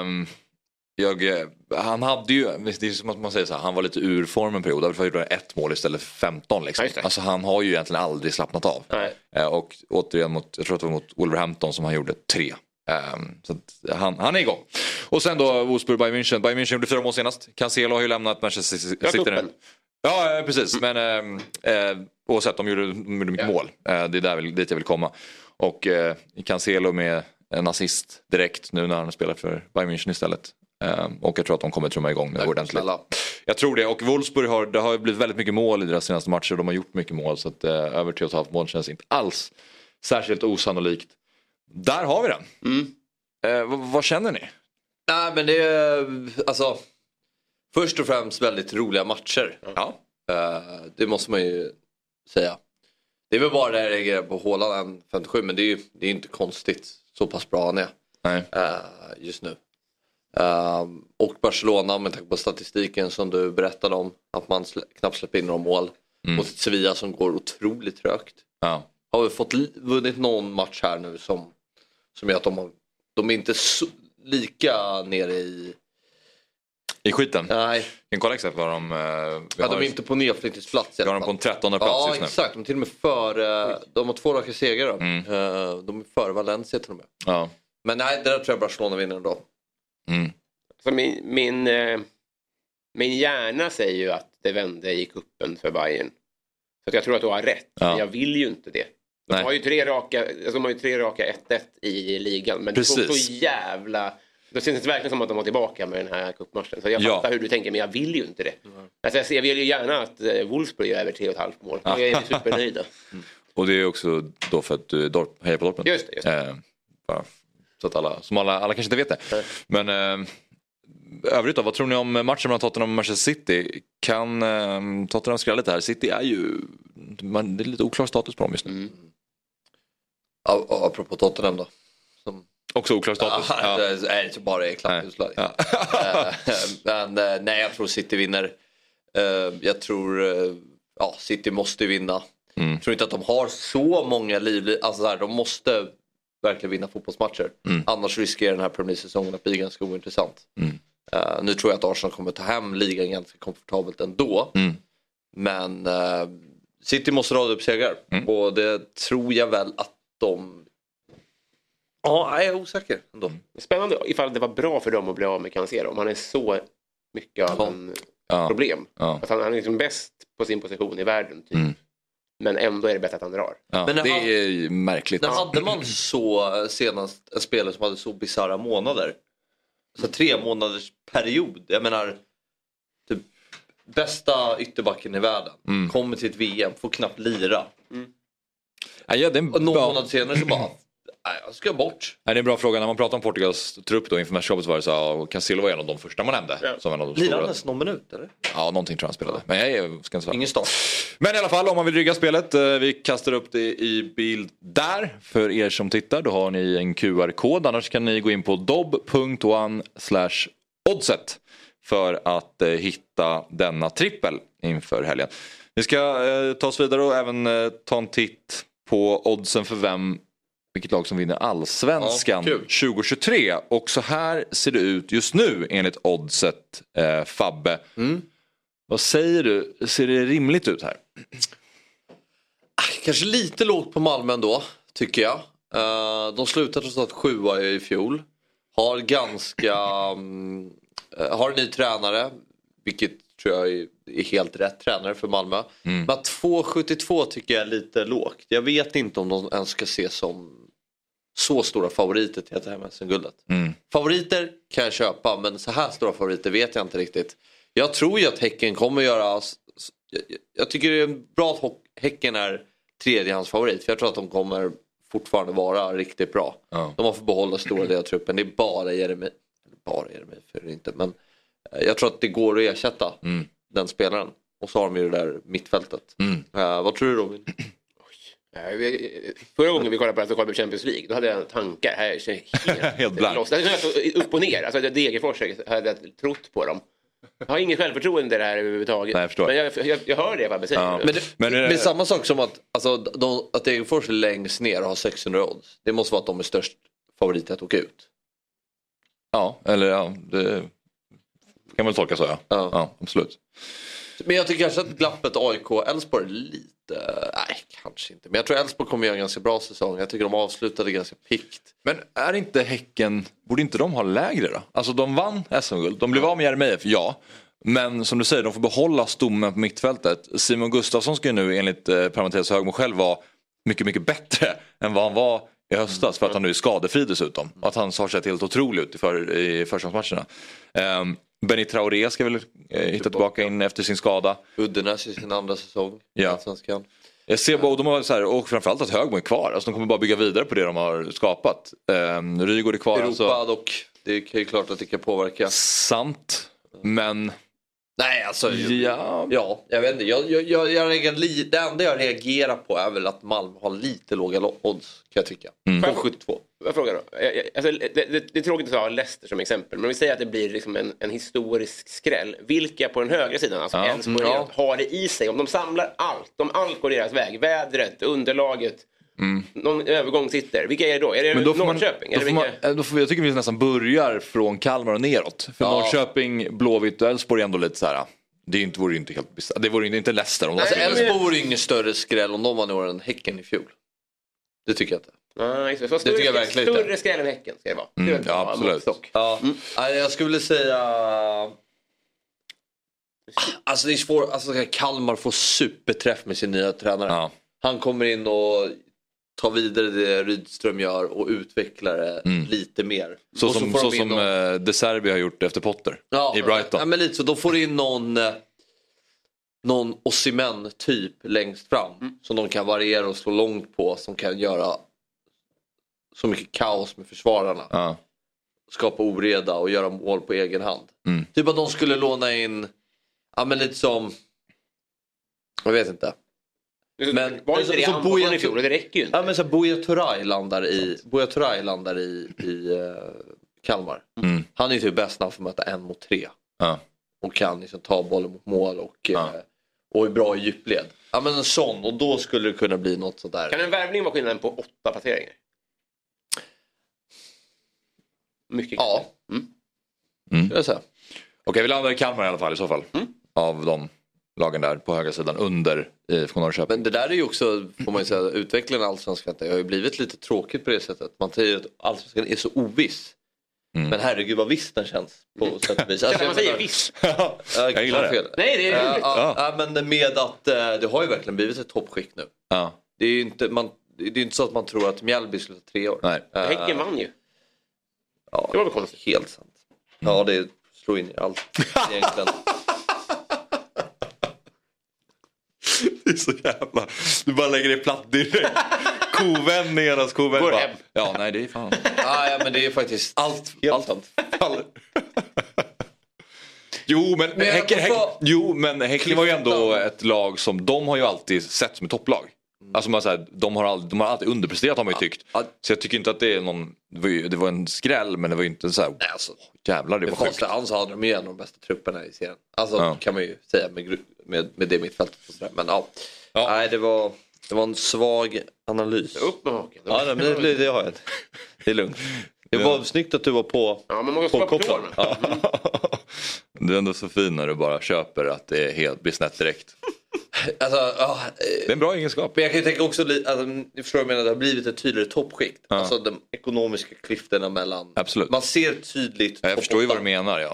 han hade ju, det är som att man säger så här, han var lite ur formen en period. Därför gjorde han 1 mål istället för 15 liksom. Alltså han har ju egentligen aldrig slappnat av. Och återigen jag tror att det var mot Wolverhampton som han gjorde 3. Så att han är igång. Och sen då Wolfsburg Bayern München. Bayern München gjorde 4 mål senast. Cancelo har ju lämnat Manchester City nu. Ja, precis. Men oavsett, de gjorde mycket mål. Det är dit jag vill komma. Och Cancelo med en assist direkt nu när han spelar för Bayern München istället. Och jag tror att de kommer trumma igång nu ordentligt. Jag tror det. Och Wolfsburg det har blivit väldigt mycket mål i deras senaste matcher. De har gjort mycket mål. Så att över 3,5 mål känns inte alls särskilt osannolikt. Där har vi den. Vad känner ni? Nej, men det är alltså först och främst väldigt roliga matcher. Ja. Det måste man ju säga. Det är väl bara det jag reagerar på Haaland 57, men det är inte konstigt så pass bra han är. Nej. Just nu. Och Barcelona, med tanke på statistiken som du berättade om, att man knappt släpper in några mål mot ett Sevilla som går otroligt trögt. Ja. Har vi fått vunnit någon match här nu som gör att de är inte lika nere i skiten? Nej. En kolla exempel var de... de är inte på nedflyttningsplats. Vi har dem på en 13:e plats just nu. Ja, exakt. De är till och med före... De har 2 raka segrar då. De är före Valencia till och med. Ja. Men nej, det där tror jag Barcelona vinner ändå. Så min hjärna säger ju att det vände i kuppen för Bayern. Så att jag tror att du har rätt. Men jag vill ju inte det. De har ju 3 raka 1-1 i ligan. Men precis. Det går så jävla... Det känns verkligen som att de var tillbaka med den här cupmatchen. Så jag fattar hur du tänker, men jag vill ju inte det. Alltså jag vill ju gärna att Wolfsburg gör över 3,5 mål. Jag är supernöjd. Och det är också då för att du hejar på Dortmund. Just det. Så att alla kanske inte vet det. Men övrigt då, vad tror ni om matchen mellan Tottenham och Manchester City? Kan Tottenham skrälla lite här? City är ju... det är lite oklar status på dem just nu. Apropå Tottenham då. Också oklar status. Det är inte bara i klapputslag. Men nej, jag tror City vinner. Jag tror City måste vinna. Jag tror inte att de har så många alltså de måste verkligen vinna fotbollsmatcher. Annars riskerar den här Premier League-säsongen att bli ganska ointressant. Nu tror jag att Arsenal kommer ta hem ligan ganska komfortabelt ändå. Men City måste rada upp segrar. Och det tror jag väl att de... Ja, jag är osäker ändå. Spännande ifall det var bra för dem att bli av med Cancelo. Om han är så mycket av en problem. Att han är liksom bäst på sin position i världen. Typ. Men ändå är det bättre att han drar. Ja, men det är märkligt. När hade man så senast en spelare som hade så bizarra månader? Så 3 månaders period. Jag menar, typ bästa ytterbacken i världen. Kommer till ett VM, får knappt lira. Ja, det är och någon månad senare så bara... Nej, jag ska bort. Nej, det är en bra fråga. När man pratar om Portugals trupp då inför mästerskapet var det så att Cancelo var en av de första man nämnde. Som en av de stora. Lirade nästan någon minut, eller? Ja, någonting tror jag han spelade. Men jag ska inte svara. Ingen start. Men i alla fall, om man vill rygga spelet. Vi kastar upp det i bild där. För er som tittar, då har ni en QR-kod. Annars kan ni gå in på dob.one/oddset för att hitta denna trippel inför helgen. Vi ska ta oss vidare och även ta en titt på oddsen för vilket lag som vinner Allsvenskan 2023. Och så här ser det ut just nu enligt oddset, Fabbe. Vad säger du? Ser det rimligt ut här? Kanske lite lågt på Malmö ändå, tycker jag. De slutade trots att 7 i fjol. Har en ny tränare, vilket tror jag är helt rätt tränare för Malmö. Men 2,72 tycker jag är lite lågt. Jag vet inte om de ens ska se som så stora favoriter till att ta hem SM-guldet. Favoriter kan jag köpa, men så här stora favoriter vet jag inte riktigt. Jag tror ju att Häcken kommer göra... Jag tycker det är bra att Häcken är tredjehandsfavorit. För jag tror att de kommer fortfarande vara riktigt bra. De har fått behålla stora delar av truppen. Det är bara Jeremie för det inte. Men jag tror att det går att ersätta den spelaren. Och så har de ju det där mittfältet. Vad tror du, Robin? Förra gången vi kollade på Champions League, då hade jag tankar här helt blank. Upp och ner. Alltså Degerfors hade jag trott på dem. Jag har ingen självförtroende där överhuvudtaget. Nej, jag men jag hör det vad säger. Men det är samma sak som att att Degerfors är längst ner och har 600 odds. Det måste vara att de är störst favorit att åka ut. Ja, eller det kan väl tolka så, ja, absolut. Men jag tycker kanske att glappet AIK-Elfsborg är lite... Nej, kanske inte. Men jag tror Elfsborg kommer göra en ganska bra säsong. Jag tycker de avslutade ganska pikt. Men är inte Häcken... Borde inte de ha lägre då? Alltså de vann SM-guld. De blev av med Jeremejeff, ja. Men som du säger, de får behålla stommen på mittfältet. Simon Gustafsson ska ju nu enligt Parentes Högmo själv vara mycket, mycket bättre än vad han var i höstas. För att han nu är skadefri dessutom. Och att han har sett helt otroligt ut i försäsongsmatcherna. Benny Traoré ska väl hitta tillbaka in efter sin skada. Uddenäs i sin andra säsong. Ja. Jag ser både de har så här, och framförallt att Högmo är kvar. Alltså de kommer bara bygga vidare på det de har skapat. Rygaard är kvar. Europa dock. Det är ju klart att det kan påverka. Sant. Men... Nej, alltså... Ja, jag vet inte. Det enda jag reagerar på är väl att Malmö har lite låga odds, kan jag tycka. 72. Vad frågar då? Alltså, det är tråkigt att ha Leicester som exempel. Men vi säger att det blir liksom en historisk skräll. Vilka på den högra sidan, alltså Elfsborg, har det i sig? Om de samlar allt, om allt går deras väg. Vädret, underlaget, någon övergång sitter. Vilka är det då? Är det Norrköping? Jag tycker vi nästan börjar från Kalmar och neråt. För Norrköping, Blåvitt och Elfsborg är ändå lite så här... Det vore inte helt det vore inte Leicester. Alltså Elfsborg vore ingen större skräll om de var några än Häcken i fjol. Det tycker jag inte. Nej, så det tycker jag verkligen större skräll än Häcken ska det vara. Ja, absolut. Jag skulle säga... Alltså det är svårt. Alltså Kalmar får superträff med sin nya tränare. Han kommer in och tar vidare det Rydström gör och utvecklar det lite mer. Så som De Serbi har gjort efter Potter i Brighton. Ja, men lite så. Då får in någon Osimhen typ längst fram som de kan variera och slå långt på, som kan göra så mycket kaos med försvararna. Skapa oreda och göra mål på egen hand. Typ att de skulle låna in lite som, jag vet inte. Men så Buya Turay landar i Kalmar. Han är typ bäst när han får möta 1 mot 3. Och kan liksom ta bollen mot mål och är bra i djupled. Ja, men en sån, och då skulle det kunna bli något sådär. Kan en värvning vara skillnaden på 8 placeringar? Mycket. Ja. Okej, vi landar i Kalmar i alla fall i så fall. Av de lagen där på högra sidan under IFK Norrköping. Men det där är ju också, får man ju säga, utvecklingen av allsvenskan. Det har ju blivit lite tråkigt på det sättet. Man säger att allsvenskan är så oviss. Men herregud vad viss den känns på sätt och vis. Alltså, man säger viss. Jag gillar det. Nej, det är ja, men med att det har ju verkligen blivit ett toppskikt nu. Ja. Det är ju inte, det är inte så att man tror att Mjällby skulle ta 3 år. Nej. Häcken vann ju. Ja, det var väl konstigt. Helt sant. Ja, det slår in i allt egentligen. Det är så jävla... Du bara lägger det platt direkt. Kovändningarnas kovändning. Ja, nej det är fan. Ja, men det är faktiskt allt sant. Jo, men Häcken var ju ändå ett lag som de har ju alltid sett som ett topplag. Alltså man säger, de har alltid underpresterat har man ju tyckt. Så jag tycker inte att det är någon... Det var en skräll, men det var ju inte så här... Nej, alltså, jävlar, det var sjukt. Så hade de ju en av de bästa trupperna i serien. Alltså kan man ju säga med det mittfältet. Men nej, det var en svag analys. Upp med haken. Ja, men det har jag. Det är lugnt. Det var snyggt att du var på. Ja, men man måste vara på tårna. Ja. Du är ändå så fin när du bara köper att det är helt blir snett direkt. Alltså, det är en bra egenskap. Men jag kan ju tänka också, jag förstår att det har blivit ett tydligare toppskikt. Alltså de ekonomiska klyftorna mellan. Absolut. Man ser tydligt. Jag förstår ju vad du menar, ja.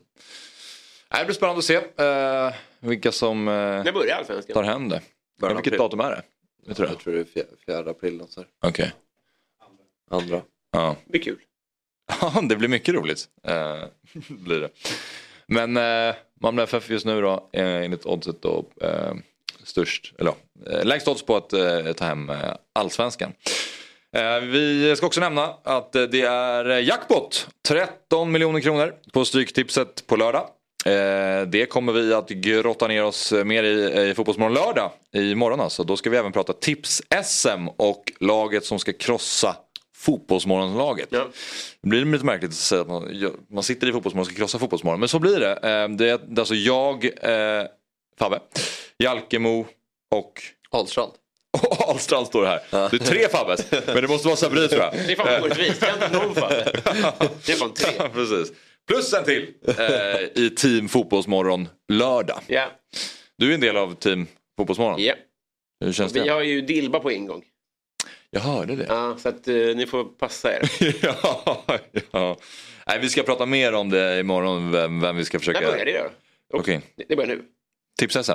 Det blir spännande att se vilka som tar hem det. Vilket datum är det? Jag tror det är 4 april. Okej. Andra. Ja. Det blir kul. Ja, det blir mycket roligt. Blir det. Men Malmö FF just nu då enligt oddset då störst eller lägst odds på att ta hem allsvenskan. Vi ska också nämna att det är jackpot 13 miljoner kronor på stryktipset på lördag. Det kommer vi att grotta ner oss mer i Fotbollsmorgon lördag imorgon alltså. Då ska vi även prata tips-SM och laget som ska krossa Fotbollsmorgonlaget. Ja. Det blir lite märkligt att säga att man sitter i Fotbollsmorgon och ska krossa Fotbollsmorgon. Men så blir det. Det är alltså jag, Fabbe, Jalkemo och Ahlstrand. Ahlstrand står det här. Det är 3 Fabbes. Men det måste vara Sabri tror jag. Det är fan orättvist. Det är inte någon Fabbe. Det är fan 3. Precis. Plus en till i Team Fotbollsmorgon lördag. Ja. Du är en del av Team Fotbollsmorgon. Ja. Hur känns det? Vi har ju Dilba på ingång. Jag hörde det. Ja, så att ni får passa er. ja. Nej, vi ska prata mer om det imorgon. Vem vi ska försöka... När börjar det då? Okej. Det börjar nu. Tips-SM.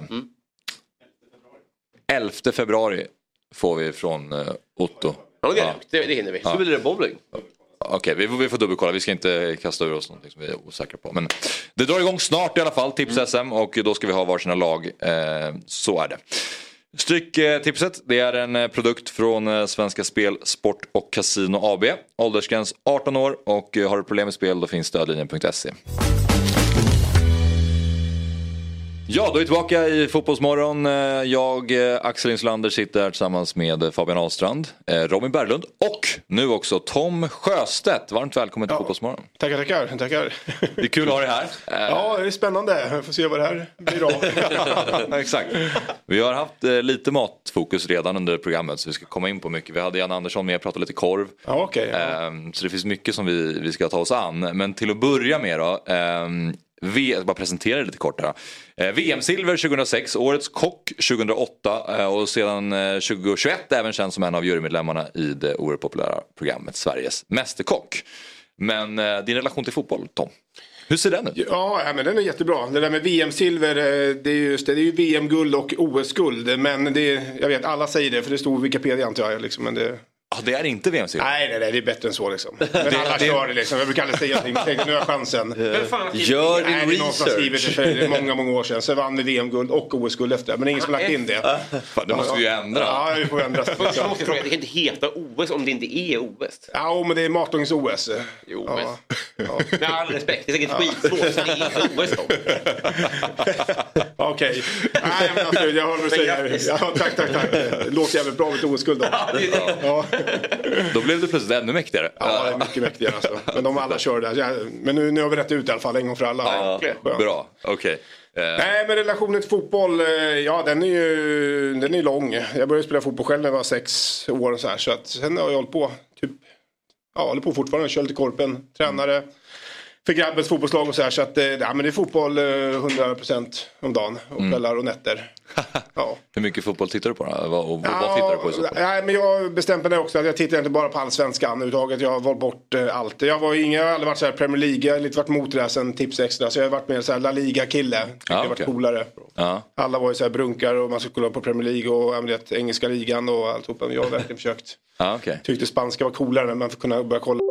11 februari får vi från Otto. Ja, det hinner vi. Så blir det bowling. Okej, vi får dubbelkolla. Vi ska inte kasta ur oss någonting som vi är osäkra på. Men det drar igång snart i alla fall, Tips-SM. Och då ska vi ha varsina lag. Så är det. Stryktipset, det är en produkt från Svenska Spel, Sport och Casino AB. Åldersgräns 18 år och har du problem med spel då finns stödlinjen.se. Ja, då är vi tillbaka i Fotbollsmorgon. Jag, Axel Inslander, sitter här tillsammans med Fabian Ahlstrand, Robin Berglund och nu också Tom Sjöstedt. Varmt välkommen till Fotbollsmorgon. Tackar. Det är kul att ha dig här. Ja, det är spännande. Jag får se vad det här blir av. Exakt. Vi har haft lite matfokus redan under programmet så vi ska komma in på mycket. Vi hade Jan Andersson med och pratade lite korv. Ja, okej. Så det finns mycket som vi ska ta oss an. Men till att börja med då... jag bara presentera det lite kort här. VM-silver 2006, årets kock 2008 och sedan 2021 även känd som en av jurymedlemmarna i det oerhört populära programmet Sveriges Mästerkock. Men din relation till fotboll, Tom? Hur ser den ut? Ja, men den är jättebra. Det där med VM-silver, det är ju VM-guld och OS-guld. Men jag vet, alla säger det för det står Wikipedia antar jag. Liksom, men det... Ja, det är inte VM-silver. Nej, det är bättre än så liksom. Men alla kör det liksom. Jag brukar aldrig säga någonting. Nu har jag chansen. Gör din research. Någon som har skrivit det för många år sedan. Så vann vi VM-guld och OS-guld efter. Men ingen som lagt in det. Fan, det måste vi ju ändra. Ja, vi får ändra. Jag måste fråga, det kan inte heta OS om det inte är OS. Ja, men det är matlagnings-OS. Jo, men... Med all respekt, det är säkert skitsvårt så det är inte OS då. Okej. Nej, men alltså, jag har att säga. Ja, tack. Det låter jävligt bra med ett OS-guld då. Ja. Då blev det plötsligt ännu mäktigare. Ja, det är mycket mäktigare alltså. Men de alla kör där. Men nu har vi rätt ut i alla fall en gång för alla. Ja, bra, okej. Nej, men relationen till fotboll, ja den är lång. Jag började spela fotboll själv när jag var 6 år så här. Så att sen har jag hållit på fortfarande. Kör lite korpen, tränare. för grabbens fotbollslag och så här. Så att ja, men det är fotboll 100% om dagen. Och kvällar och nätter. Ja. Hur mycket fotboll tittar du på då? Och vad tittar du på i så fall? Ja, men jag bestämde mig också att jag tittar inte bara på allsvenskan överhuvudtaget. Jag har valt bort allt. Jag har aldrig varit så här Premier League. Jag har lite varit mot det här sen Tips Extra. Så jag har varit mer så här La Liga-kille. Jag har varit coolare. Ja. Alla var ju så här brunkar och man skulle kolla på Premier League och engelska ligan och alltihop. Men jag har verkligen försökt. Tyckte spanska var coolare när man får kunna börja kolla.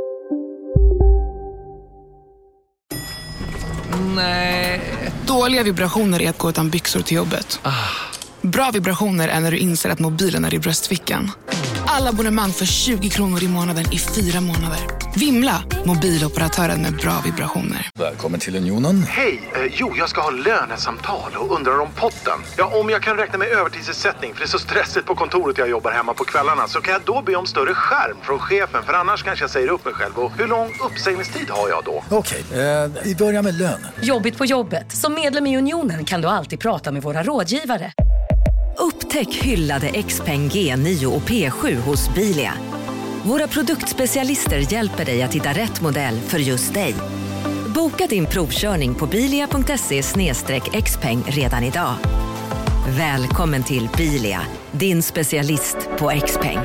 Nej. Dåliga vibrationer är att gå utan byxor till jobbet. Bra vibrationer är när du inser att mobilen är i bröstfickan. Alla abonnemang för 20 kronor i månaden i 4 månader. Vimla, mobiloperatören med bra vibrationer. Välkommen till Unionen. Hej, jag ska ha lönesamtal och undrar om potten. Ja, om jag kan räkna med övertidsersättning för det är så stressigt på kontoret jag jobbar hemma på kvällarna, så kan jag då be om större skärm från chefen, för annars kanske jag säger upp mig själv. Och hur lång uppsägningstid har jag då? Okej, vi börjar med lön. Jobbigt på jobbet. Som medlem i Unionen kan du alltid prata med våra rådgivare. Upptäck hyllade XPeng G9 och P7 hos Bilia. Våra produktspecialister hjälper dig att hitta rätt modell för just dig. Boka din provkörning på bilia.se/xpeng redan idag. Välkommen till Bilia, din specialist på XPeng.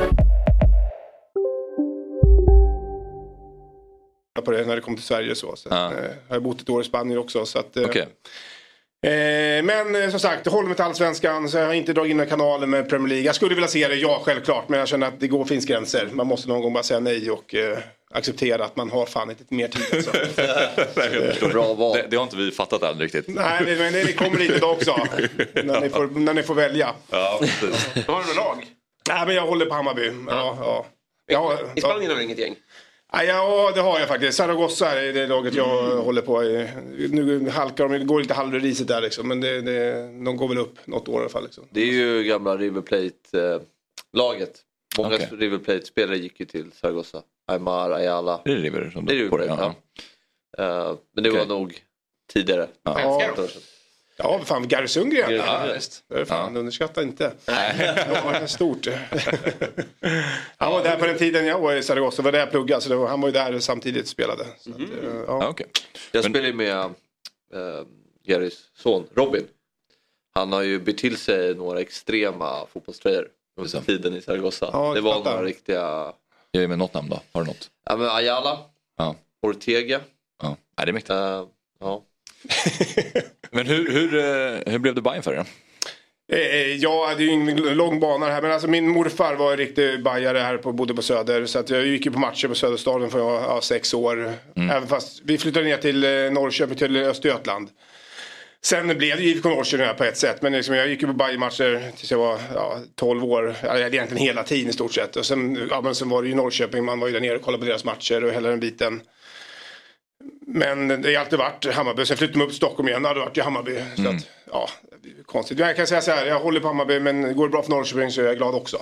På det när det kom till Sverige så har jag bott ett år i Spanien också så att men som sagt, håller mig till allsvenskan så jag har inte dragit in kanalen med Premier League. Jag skulle vilja se det, ja självklart, men jag känner att det finns gränser. Man måste någon gång bara säga nej och acceptera att man har fan inte mer tid. Så. Bra val. Det har inte vi fattat än riktigt. Nej, men det kommer lite idag också. när ni får välja. Ja, precis. Har du lag? Nej, men jag håller på Hammarby. I Spanien har du inget gäng? Ja, det har jag faktiskt. Zaragoza är det laget jag håller på i. Nu halkar de, går lite halvriset där liksom. Men de går väl upp något år i alla fall liksom. Det är ju gamla River Plate-laget. Många River Plate-spelare gick ju till Zaragoza. Aymar, Ayala. Det är River som du på det. Men det var nog tidigare. Ja, fan, Gary Sundgren. Ja, visst. Fan, underskatta inte. Det var stort. Han var där på den tiden jag var i Zaragoza. Var där jag pluggade. Så han var ju där samtidigt spelade. Så att, Jag spelade ju med Garys son Robin. Han har ju bytt till sig några extrema fotbollströjor under tiden i Zaragoza. Det var några riktiga... Jag är med något namn då. Har du något? Ja, men Ayala. Ortega. Ja, det är mäktigt. Men hur blev det Bayern för dig? Ja, det är ju en lång bana här. Men alltså min morfar var en riktig bajare här bodde på Söder. Så att jag gick ju på matcher på Söderstaden för jag var 6 år. Även fast vi flyttade ner till Norrköping, till Östergötland. Sen blev det IFK Norrköping här på ett sätt. Men liksom, jag gick ju på Bayern-matcher tills jag var 12 år. Egentligen hela tiden i stort sett. Och sen var det ju Norrköping. Man var ju där nere och kollade på deras matcher och hela den biten. Men det har alltid varit Hammarby. Sen flyttade man upp till Stockholm igen. Det hade varit i Hammarby. Så att, konstigt. Jag kan säga så här. Jag håller på Hammarby. Men går det bra för Norrköping så är jag glad också.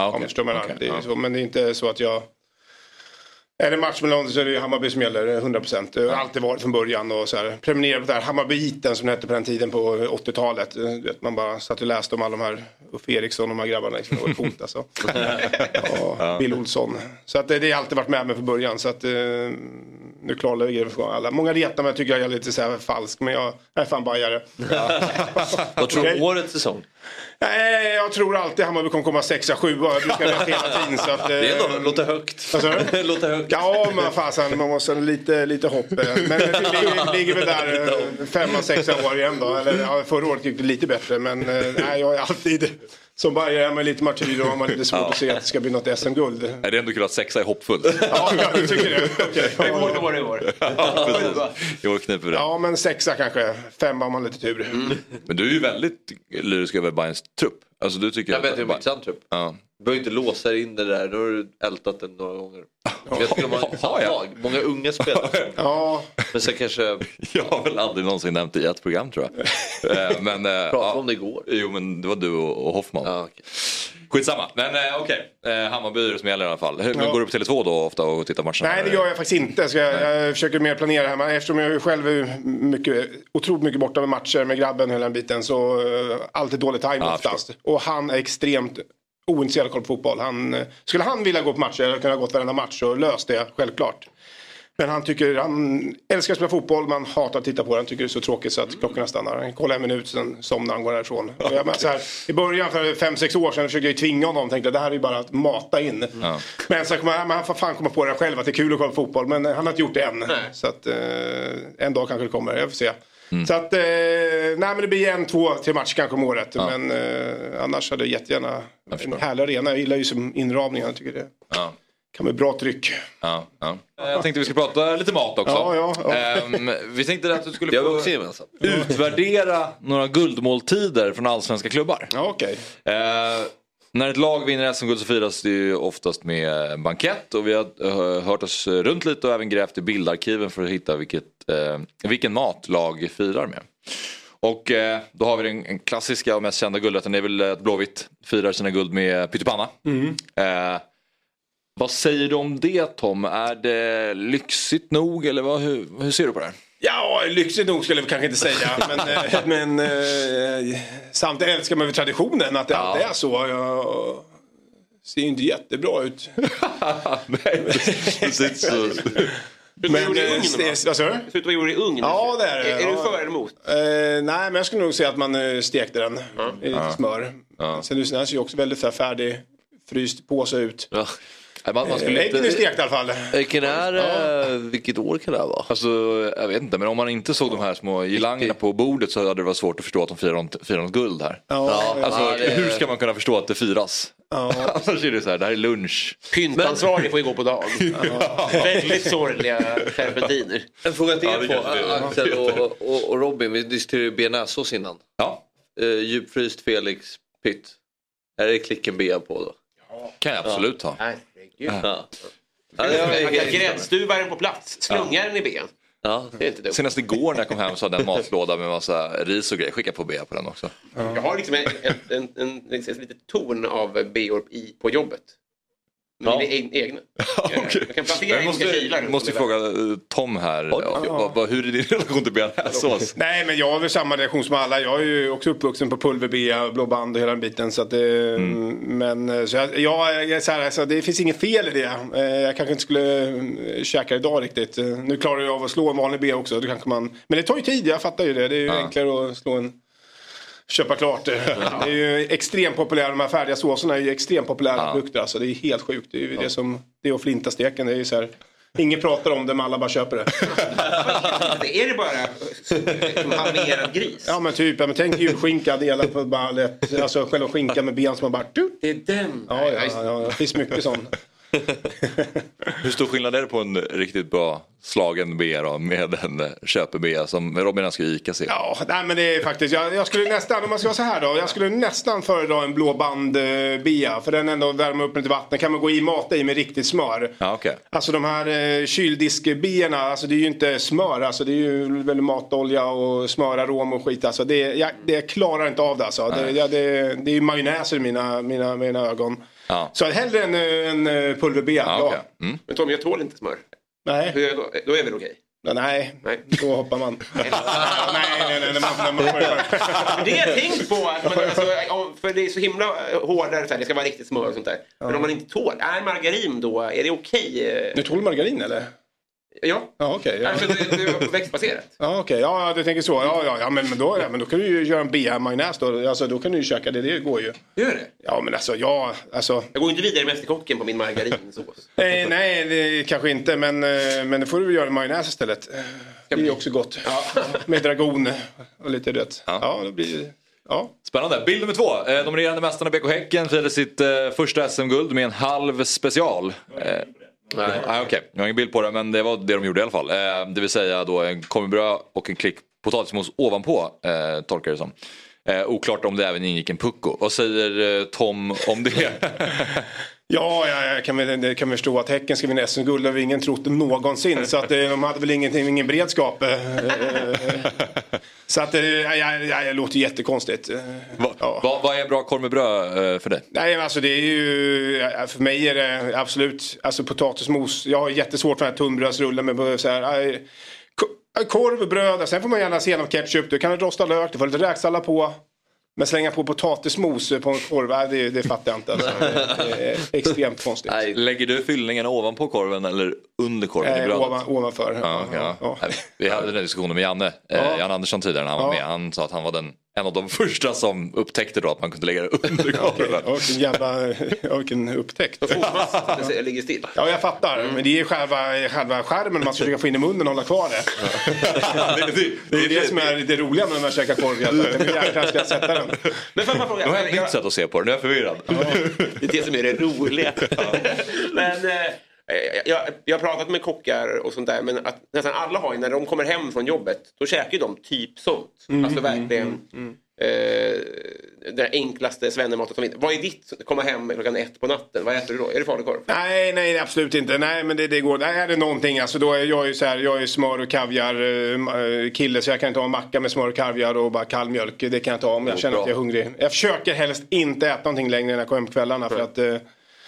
Så, men det är inte så att jag... Är det match med London så är det Hammarby som gäller 100%. Det har alltid varit från början. Och så här, prenumerera på det här Hammarbyiten som det hette på den tiden på 80-talet. Man bara satt och läste om alla de här Uffe Eriksson och de här grabbarna. Liksom, det var coolt alltså. Och Bill Olsson. Så att det har alltid varit med mig från början. Så att nu klarlägger jag för alla. Många retar mig, jag tycker jag är lite så här falsk. Men jag är fan bajare. Vad tror du årets säsong? Nej, jag tror alltid Hammarby kommer komma 6-7. Du ska rätt hela tiden. Så att, det är ändå, låter högt. Låter högt. Ja, men fasen, man måste lite hopp. Men det ligger väl där 5-6 år igen då. Eller, förra året gick det lite bättre. Men nej, jag är alltid... Som bara är man lite martyr och har man lite svårt att se att det ska bli något SM-guld. Är det ändå kul att 6 är hoppfullt? Ja, jag tycker det. Okay. I år. Ja, precis. I år kniper det. Ja, men 6 kanske. 5 har man lite tur. Men du är ju väldigt lyrisk över Bayerns trupp. Alltså du tycker... Jag vet ju mycket sant trupp. Du behöver inte låsa in det där. Nu har du ältat den några gånger. Jag skulle ha många unga spelare. Ja. Men sen kanske... Jag har väl aldrig någonsin nämnt i ett program tror jag. Men, pratade om det igår. Jo, men det var du och Hoffman. Ja, okay. Skitsamma. Men okej. Hammarby som gäller i alla fall. Men går du på Tele2 då ofta och tittar matcherna? Nej, det gör jag faktiskt inte. Jag försöker mer planera hemma. Eftersom jag själv är otroligt mycket borta med matcher med grabben hela den biten. Så alltid dålig time oftast. Och han är extremt ointresserad av fotboll. Skulle han vilja gå på matcher eller kunna gått varenda match så löst det, självklart. Men han älskar att spela fotboll, man hatar att titta på det. Han tycker det är så tråkigt så att klockorna stannar. Han kollar 1 minut, sen somnar han, går därifrån. Så här, i början för 5-6 år sedan försökte jag tvinga honom. Tänkte det här är ju bara att mata in. Men sen han får fan komma på det själv att det är kul att kolla på fotboll. Men han har inte gjort det än. Så att en dag kanske det kommer, jag får se. Så att, nej men det blir 1-2-3 matcher kanske om året. Men annars hade jag jättegärna en härlig arena. Jag gillar ju som inramning, jag tycker det kan bli bra tryck. Jag tänkte vi skulle prata lite mat också. Vi tänkte att du skulle få utvärdera några guldmåltider från allsvenska klubbar. När ett lag vinner SM-guld så firas det ju oftast med bankett. Och vi har hört oss runt lite och även grävt i bildarkiven för att hitta vilken mat lag firar med. Och då har vi den klassiska och mest kända guldrätten. Det är väl att Blåvitt firar sina guld med pyttipanna. Vad säger du om det, Tom? Är det lyxigt nog eller hur ser du på det här? Ja, lyxigt nog skulle jag kanske inte säga. men samtidigt älskar man väl traditionen att det alltid är så. Jag ser ju inte jättebra ut. Nej, precis så. Men vad sa du? Vad gjorde du i ugn? Ja, det är det. Är du för eller emot? Nej, men jag skulle nog säga att man stekte den i lite smör. Sen den ser ju också väldigt så här färdig, fryst påse ut. Man skulle inte stekt i alla fall. Vilket år kan det här vara? Alltså, jag vet inte, men om man inte såg de här små gilangerna på bordet så hade det varit svårt att förstå att de firar något guld här. Hur ska man kunna förstå att det firas? Annars är det så här, det här är lunch. Pyntansvarig får ju gå på dag. Väldigt sorgliga serpentiner. En fråga till er på Axel och Robin. Vi diskuterade ju bearnaisesås innan. Djupfryst Felix pytt. Är det klicken B på då? Kan jag absolut ha. Gräddstuvar den på plats. Slungar den i ben. Det är inte dumt. Senast igår när jag kom hem så hade jag en matlåda med massa ris och grejer. Skicka på B på den också. Jag har liksom en lite ton av B-or på jobbet. Men det är egna. Jag kan plantera olika kilar. Måste fråga Tom här. Hur är din relation till bearnaisesås? Nej, men jag har väl samma reaktion som alla. Jag är ju också uppvuxen på pulverbea, blåband och hela den biten. Så att det, men så jag så här, alltså, det finns inget fel i det. Jag kanske inte skulle käka idag riktigt. Nu klarar jag av att slå en vanlig bea också. Men det tar ju tid, jag fattar ju det. Det är ju enklare att slå en... Köpa klart. Det är ju extremt populära. De här färdiga såserna är ju extremt populära produkter. Alltså det är helt sjukt. Det är ju det är att flinta steken. Det är ju så här, ingen pratar om det men alla bara köper det. Är det bara halverad gris? Ja men typ. Men tänk julskinka delar på bara lätt. Alltså själva skinkan med ben som man bara... Det är den. Ja, det finns mycket sånt. Hur stor skillnad är det på en riktigt bra slagen bea då, med en köpebea som Robin ska Ica sig? Ja, nej, men det är faktiskt jag skulle nästan, om man ska vara så här då, jag skulle nästan föredra en blåband bea för den ändå värmer upp lite vatten, kan man gå i mata i med riktigt smör. Alltså de här kyldiskbearna, alltså det är ju inte smör, alltså det är ju väl matolja och smörarom och skit, alltså det klarar inte av det alltså. Det är ju majonnäser i mina ögon. Så hellre en pulverbea. Men Tom, jag tål inte smör. Nej. Då är det okej. Nej, då hoppar man. Nej. Det är jag tänkt på att man, alltså, för det är så himla hårdare så här, det ska vara riktigt smör och sånt där. Men om man inte tål, margarin då, är det okej? Du tål margarin eller? Ja, okej. Alltså det är växtbaserat. Ja, okej. Ja, du tänker så. Ja, men då kan du ju göra en bea-majonnäs då. Alltså då kan du ju köka det går ju. Gör det? Ja, men alltså, jag går inte vidare med Mästerkocken på min margarinsås. Nej, det kanske inte. Men det får du göra en majonnäs istället. Det blir också gott. Med dragon och lite rött. Ja, då blir det... Ja. Spännande. Bild nummer 2. De regerande mästarna BK Häcken firade sitt första SM-guld med en halv special. Okej. Jag har ingen bild på det, men det var det de gjorde i alla fall. Det vill säga då en korvbröd och en klick potatismos ovanpå, tolkar det som. Oklart om det även ingick en pucko. Vad säger Tom om det? Ja, jag kan förstå att Häcken ska vinna SM-guld. Det har ingen trott någonsin. Så att de hade väl ingen beredskap. Så att det låter jättekonstigt. Vad är bra korv med bröd för dig? Nej, alltså det är ju... För mig är det absolut... Alltså potatismos. Jag har jättesvårt för den här tunnbrödsrullen med så här... Korv och bröd. Sen får man gärna senap ketchup. Du kan rosta lök. Du får lite räksallad på. Men slänga på potatismos på en korv, det fattar jag inte. Alltså. Det är extremt konstigt. Nej, lägger du fyllningen ovanpå korven eller under korven i brödet? Ovanför. Ja. Vi hade den här diskussionen med Janne Andersson tidigare när han var med. Han sa att han var en av de första som upptäckte då att man kunde lägga det under korven. Vilken upptäckt. Det ligger still. Ja, jag fattar. Men det är själva skärmen man ska försöka få in i munnen och hålla kvar det. Det är det som är lite roliga när man käkar korv. Jag ska sätta den. Men får man fråga? Det var ett nytt sätt att se på det. Nu är jag förvirrad. Det är det som är det roliga. Men jag har pratat med kockar och sånt där. Men att nästan alla har ju, när de kommer hem från jobbet, då käkar ju de typ sånt. Alltså verkligen det enklaste svennematet som finns. Vad är ditt? Komma hem klockan 1 på natten. Vad äter du då? Är det falukorv? Nej, absolut inte. Nej, men det går. Är det någonting, alltså då är jag ju så här, jag är smör och kaviar kille, så jag kan inte ha en macka med smör och kaviar och bara kall mjölk. Det kan jag inte ha om jag känner att jag är hungrig. Jag försöker helst inte äta någonting längre när jag kommer hem på kvällarna för att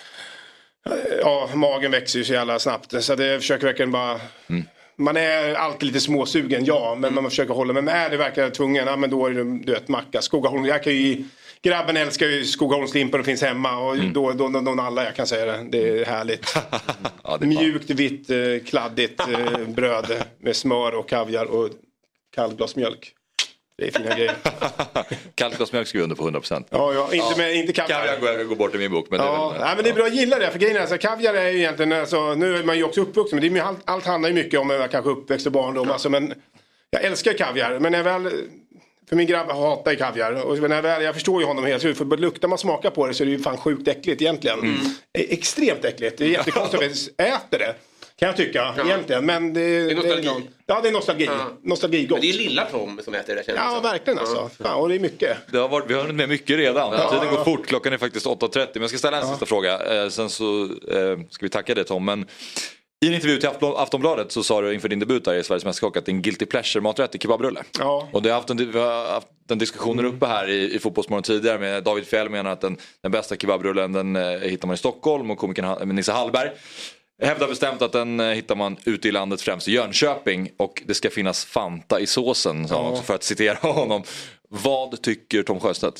magen växer ju så jävla snabbt. Så jag försöker verkligen bara... Man är alltid lite småsugen, men man försöker hålla. Men är det verkligen tvungen, men då är det, du vet, macka. Skogaholm, grabben älskar ju Skogaholmslimper och finns hemma. Och då alla, jag kan säga det. Det är härligt. Mjukt, vitt, kladdigt bröd med smör och kaviar och kallt glas mjölk. Det är fina grejer. Kallt glas mjölk skriver under på 100%. Ja, inte kaviar. Kaviar går bort i min bok. Men men det är bra, jag gillar det. För grejen är, alltså, kaviar är ju egentligen, alltså, nu är man ju också uppvuxen. Men allt handlar ju mycket om kanske uppväxt och barndom. Alltså, men jag älskar kaviar. Men för min grabb hatar ju kaviar. Och jag förstår ju honom helt. För luktar man smaka på det så är det ju fan sjukt äckligt egentligen. Extremt äckligt. Det är jättekonstigt att vi äter det. Kan jag tycka, egentligen. Men det är nostalgi. Det är nostalgi. Nostalgi gott. Men det är lilla Tom som äter det. Ja, verkligen alltså. Fan, och det är mycket. Vi har varit med mycket redan. Tiden går fort, klockan är faktiskt 8:30. Men jag ska ställa en sista fråga. Sen så ska vi tacka dig, Tom. Men i en intervju till Aftonbladet så sa du inför din debut där i Sveriges Mästerkock att det är en guilty pleasure maträtt i kebabrulle. Ja. Och vi har haft den diskussionen uppe här i Fotbollsmorgon tidigare med David Fjell menar att den bästa kebabrullen den hittar man i Stockholm och komikern Nisse Hallberg hävdar bestämt att den hittar man ute i landet, främst i Jönköping, och det ska finnas Fanta i såsen, sa han också, för att citera honom. Vad tycker Tom Sjöstedt?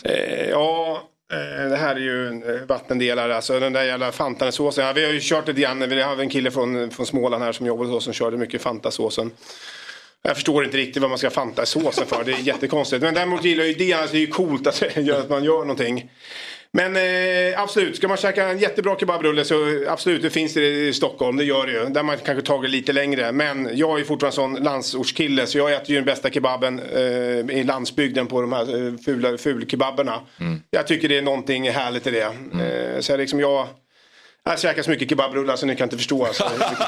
Det här är ju en vattendelare, alltså den där jävla Fanta-såsen. Vi har ju kört lite grann, vi har en kille från Småland här som jobbar hos oss som körde mycket Fanta-såsen. Jag förstår inte riktigt vad man ska Fanta i såsen för, det är jättekonstigt. Men däremot gillar jag ju det, alltså det är ju coolt att man gör någonting. Men absolut, ska man käka en jättebra kebabrulle så absolut, det finns det i Stockholm, det gör det ju. Där man kanske tagit lite längre. Men jag är fortfarande en sån landsortskille, så jag äter ju den bästa kebaben i landsbygden på de här fulkebaberna. Jag tycker det är någonting härligt i det. Så liksom jag käkar så mycket kebabrullar så ni kan inte förstå alltså,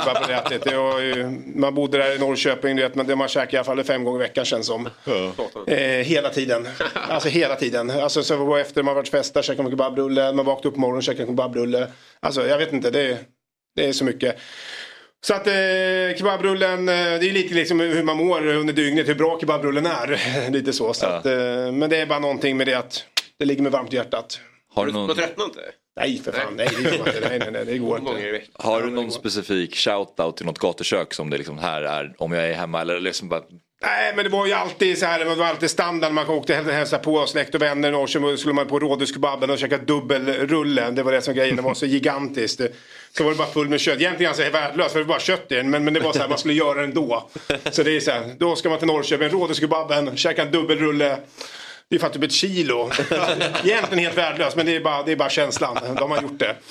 man bodde där i Norrköping, man käkar i alla fall 5 gånger i veckan känns som. Hela tiden. Alltså hela tiden. Alltså så efter man varit festa käkar man kebabrulle, man vaknar upp på morgonen och käkar kebabrulle. Alltså jag vet inte, det är så mycket. Så att kebabrullen, det är lite liksom hur man mår under dygnet, hur bra kebabrullen är. Lite så att, men det är bara någonting med det att det ligger med varmt i hjärtat. Har du någon... Man tröttnar inte? Nej, för fan. Nej, det går inte. Har du någon specifik shoutout till något gatukök som det liksom här är om jag är hemma eller liksom bara... Nej, men det var ju alltid så här, det var alltid standard. Man åkte hälsa på släkt och vänner och så skulle man på rådhuskebaben och käka dubbelrulle. Det var det som grejen, det var så gigantiskt. Så var det bara full med kött. Egentligen alltså värdelöst, för det var bara kött i den, men det var så här, man skulle göra det ändå. Så det är så här, då ska man till Norrköping, rådhuskebaben, käka en dubbelrulle. Det är för att typ ett kilo. Egentligen helt värdelöst, men det är bara känslan. De har gjort det.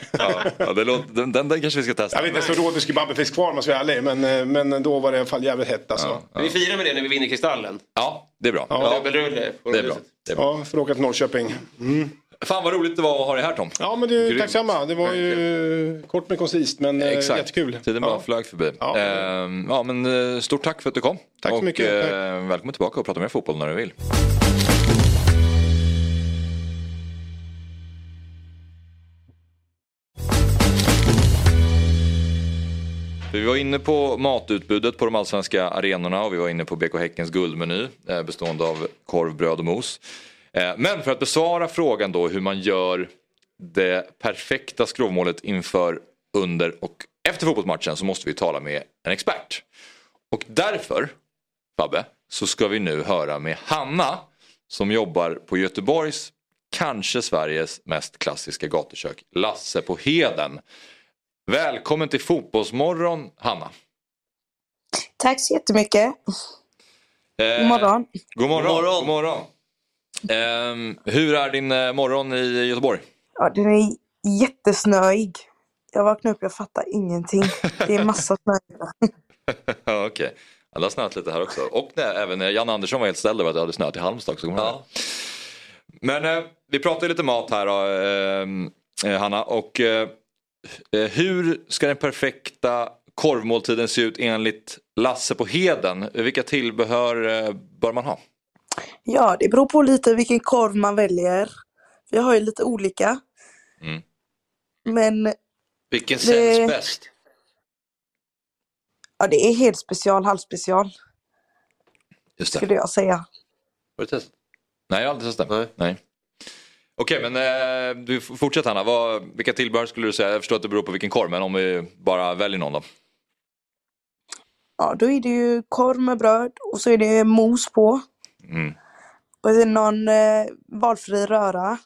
Den kanske vi ska testa. Jag vet inte så rådhuskebaben finns kvar, man ska vara ärlig. Men då var det i alla fall jävligt hett alltså. Vi firar med det när vi vinner Kristallen. Ja, det är bra. Dubbelrulle. Det är bra. Ja, för att åka till Norrköping. Fan vad roligt det var att ha dig här, Tom. Ja, men du, tack samma. Det var ju kort men koncist, men jättekul. Tiden bara flög förbi. Men stort tack för att du kom. Tack så mycket. Välkommen tillbaka och prata mer fotboll när du vill. Vi var inne på matutbudet på de allsvenska arenorna och vi var inne på BK Häckens guldmeny bestående av korv, bröd och mos. Men för att besvara frågan då hur man gör det perfekta skrovmålet inför, under och efter fotbollsmatchen så måste vi tala med en expert. Och därför, Fabbe, så ska vi nu höra med Hanna som jobbar på Göteborgs, kanske Sveriges mest klassiska gatukök, Lasse på Heden. Välkommen till Fotbollsmorgon, Hanna. Tack så jättemycket. God morgon. God morgon. God morgon. Hur är din morgon i Göteborg? Ja, den är jättesnöig. Jag vaknade upp, jag fattar ingenting. Det är massa snö. Ja, okej. Det har snöat lite här också. Och även Jan Andersson var helt ställd över att det hade snöat i Halmstad också. Ja. Men vi pratar ju lite mat här då, Hanna. Och hur ska den perfekta korvmåltiden se ut enligt Lasse på Heden? Vilka tillbehör bör man ha? Ja, det beror på lite vilken korv man väljer. Vi har ju lite olika. Men vilken säljs bäst? Ja, det är helt special, halvspecial. Just det. Skulle jag säga. Har du testat? Nej, jag har aldrig testat. Nej. Okej, men du fortsätter, Hanna. Vilka tillbehör skulle du säga? Jag förstår att det beror på vilken korv, men om vi bara väljer någon då? Ja, då är det ju korv med bröd och så är det mos på. Och det är någon valfri röra.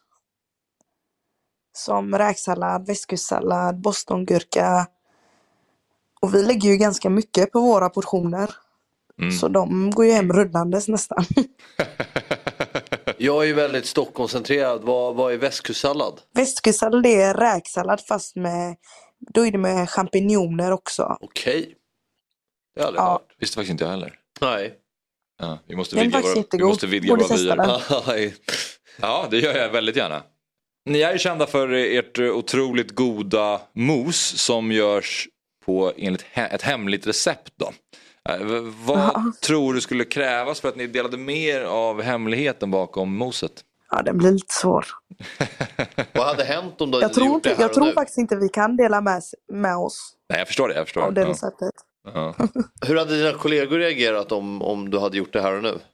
Som räksallad, väskussallad, bostongurka. Och vi lägger ju ganska mycket på våra portioner. Så de går ju hem rullandes nästan. Jag är ju väldigt stockkoncentrerad. Vad är väskussallad? Väskussallad är räksallad fast då är det med champinjoner också. Okej. Det har jag aldrig hört. Visste faktiskt inte jag heller. Nej. Ja, vi måste vidga våra vyer. Ja, det gör jag väldigt gärna. Ni är ju kända för ert otroligt goda mos som görs på enligt ett hemligt recept då. Vad tror du skulle krävas för att ni delade mer av hemligheten bakom moset? Ja, det blir lite svår. Vad hade hänt om du jag tror faktiskt inte vi kan dela med oss. Nej, jag förstår det. Av det receptet. Ja. Hur hade dina kollegor reagerat om du hade gjort det här och nu?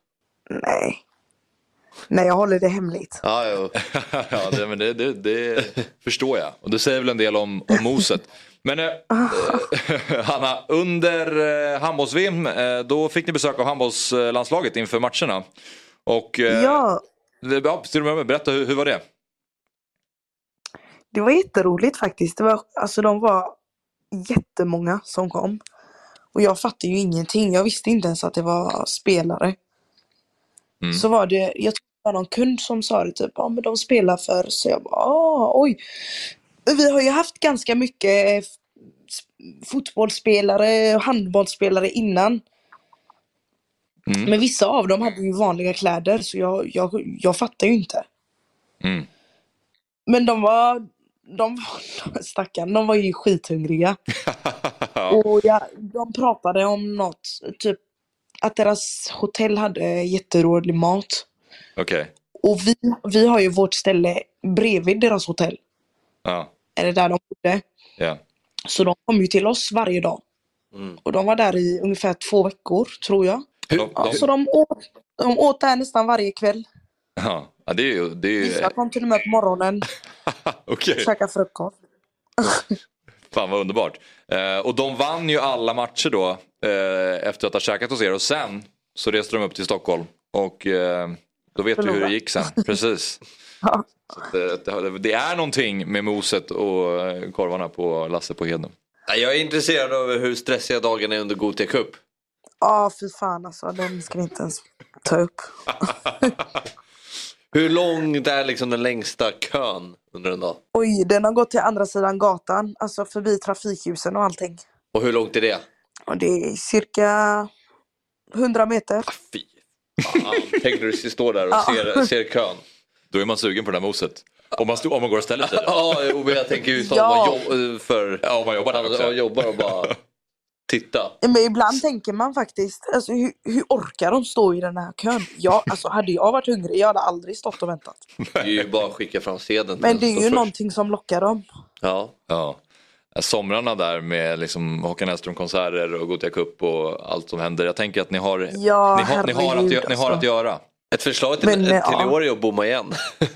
Nej, jag håller det hemligt. Ja, men det förstår jag. Och det säger väl en del om moset. Men Hanna, under handbolls-VM då fick ni besök av handbollslandslaget inför matcherna. Och berätta, hur var det? Det var jätteroligt faktiskt. De var jättemånga som kom. Och jag fattade ju ingenting. Jag visste inte ens att det var spelare. Så var det, jag tror det var någon kund som sa det typ, men de spelar för, så jag bara, oj. Vi har ju haft ganska mycket fotbollsspelare och handbollsspelare innan. Men vissa av dem hade ju vanliga kläder, så jag fattar ju inte. Men de var stackarn, de var ju skithungriga. Och de pratade om något, typ att deras hotell hade jätterolig mat. Okej. Och vi har ju vårt ställe bredvid deras hotell. Ja. Eller där de bodde. Ja. Så de kom ju till oss varje dag. Och de var där i ungefär 2 veckor, tror jag. Så de åt där nästan varje kväll. Ja, det är ju... Vissa kom till och med på morgonen. Okej. Käka frukost. Fan vad underbart. Och de vann ju alla matcher då efter att ha käkat hos er. Och sen så reste de upp till Stockholm. Och då vet du hur det gick sen. Precis. Ja. Så det är någonting med moset och korvarna på Lasse på Heden. Jag är intresserad av hur stressiga dagarna är under Gothia Cup. Ja, fy fan alltså. Den ska vi inte ens ta upp. Hur lång är liksom den längsta kön under en dag? Oj, den har gått till andra sidan gatan. Alltså förbi trafikljusen och allting. Och hur långt är det? Och det är cirka 100 meter. Fy fan. Tänk när du står där och ser kön. Då är man sugen på det där moset. Om man går och ställer sig. Ja, men jag tänker ju om man jobbar där också. Jobbar och bara titta. Men ibland tänker man faktiskt, alltså, hur orkar de stå i den här kön? Hade jag varit hungrig, jag hade aldrig stått och väntat. Det är ju bara att skicka fram sedeln. Men det är ju någonting som lockar dem. Ja. Somrarna där med liksom Håkan Hellström-konserter och Gothia Cup och allt som händer. Jag tänker att ni har att göra. Ett förslag till i år är att bomma igen.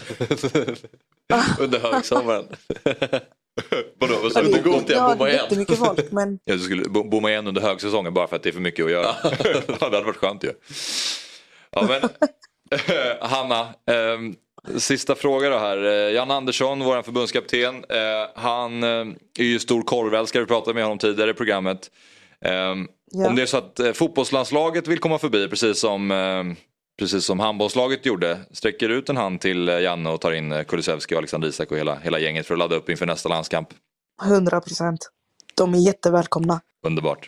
Under högsommaren. Vadå? Det är jättemycket folk, men... Jag skulle bomma igen under högsäsongen bara för att det är för mycket att göra. Det hade varit skönt ju. Ja, men Hanna, sista fråga då här. Jan Andersson, vår förbundskapten, han är ju stor korvälskare, vi pratade med honom tidigare i programmet. Om det är så att fotbollslandslaget vill komma förbi, precis som handbollslaget gjorde, sträcker ut en hand till Janne och tar in Kulusevski och Alexander Isak och hela gänget för att ladda upp inför nästa landskamp? 100%. De är jättevälkomna. Underbart.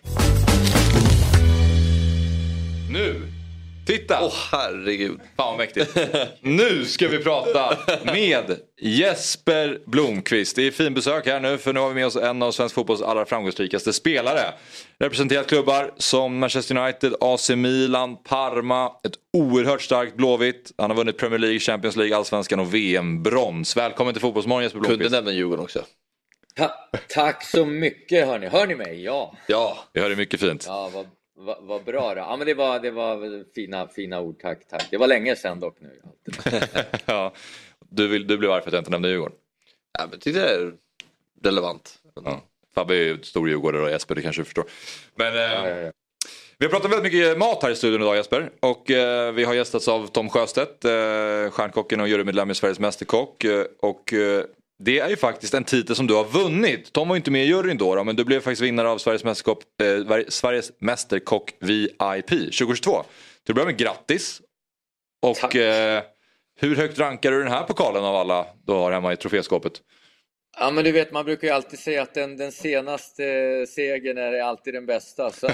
Nu! Titta! Herregud. Fan vad mäktigt. Nu ska vi prata med Jesper Blomqvist. Det är fin besök här nu, för nu har vi med oss en av svensk fotbolls allra framgångsrikaste spelare. Representerat klubbar som Manchester United, AC Milan, Parma, ett oerhört starkt Blåvitt. Han har vunnit Premier League, Champions League, Allsvenskan och VM-brons. Välkommen till Fotbollsmorgon, Jesper Blomqvist. Kunde nämna Djurgården också. Tack så mycket, hörni. Hör ni mig? Ja. Ja, vi hör det mycket fint. Ja, vad bra då. Ja, men det var fina ord, tack. Det var länge sedan dock nu. Ja, du blev varför att jag inte nämnde Djurgården. Ja, men det är relevant. Ja. Fabbe är ju ett stor Djurgårdare och Jesper, det kanske du förstår. Men ja. Vi har pratat väldigt mycket mat här i studion idag, Jesper. Och vi har gästats av Tom Sjöstedt, stjärnkocken och jurymedlem i Sveriges Mästerkock. Och det är ju faktiskt en titel som du har vunnit. Tom var ju inte med i juryn då, men du blev faktiskt vinnare av Sveriges Mästerkock VIP 2022. Du börjar med grattis. Och hur högt rankar du den här pokalen av alla du har hemma i troféskåpet? Ja, men du vet, man brukar ju alltid säga att den senaste segern är alltid den bästa. Så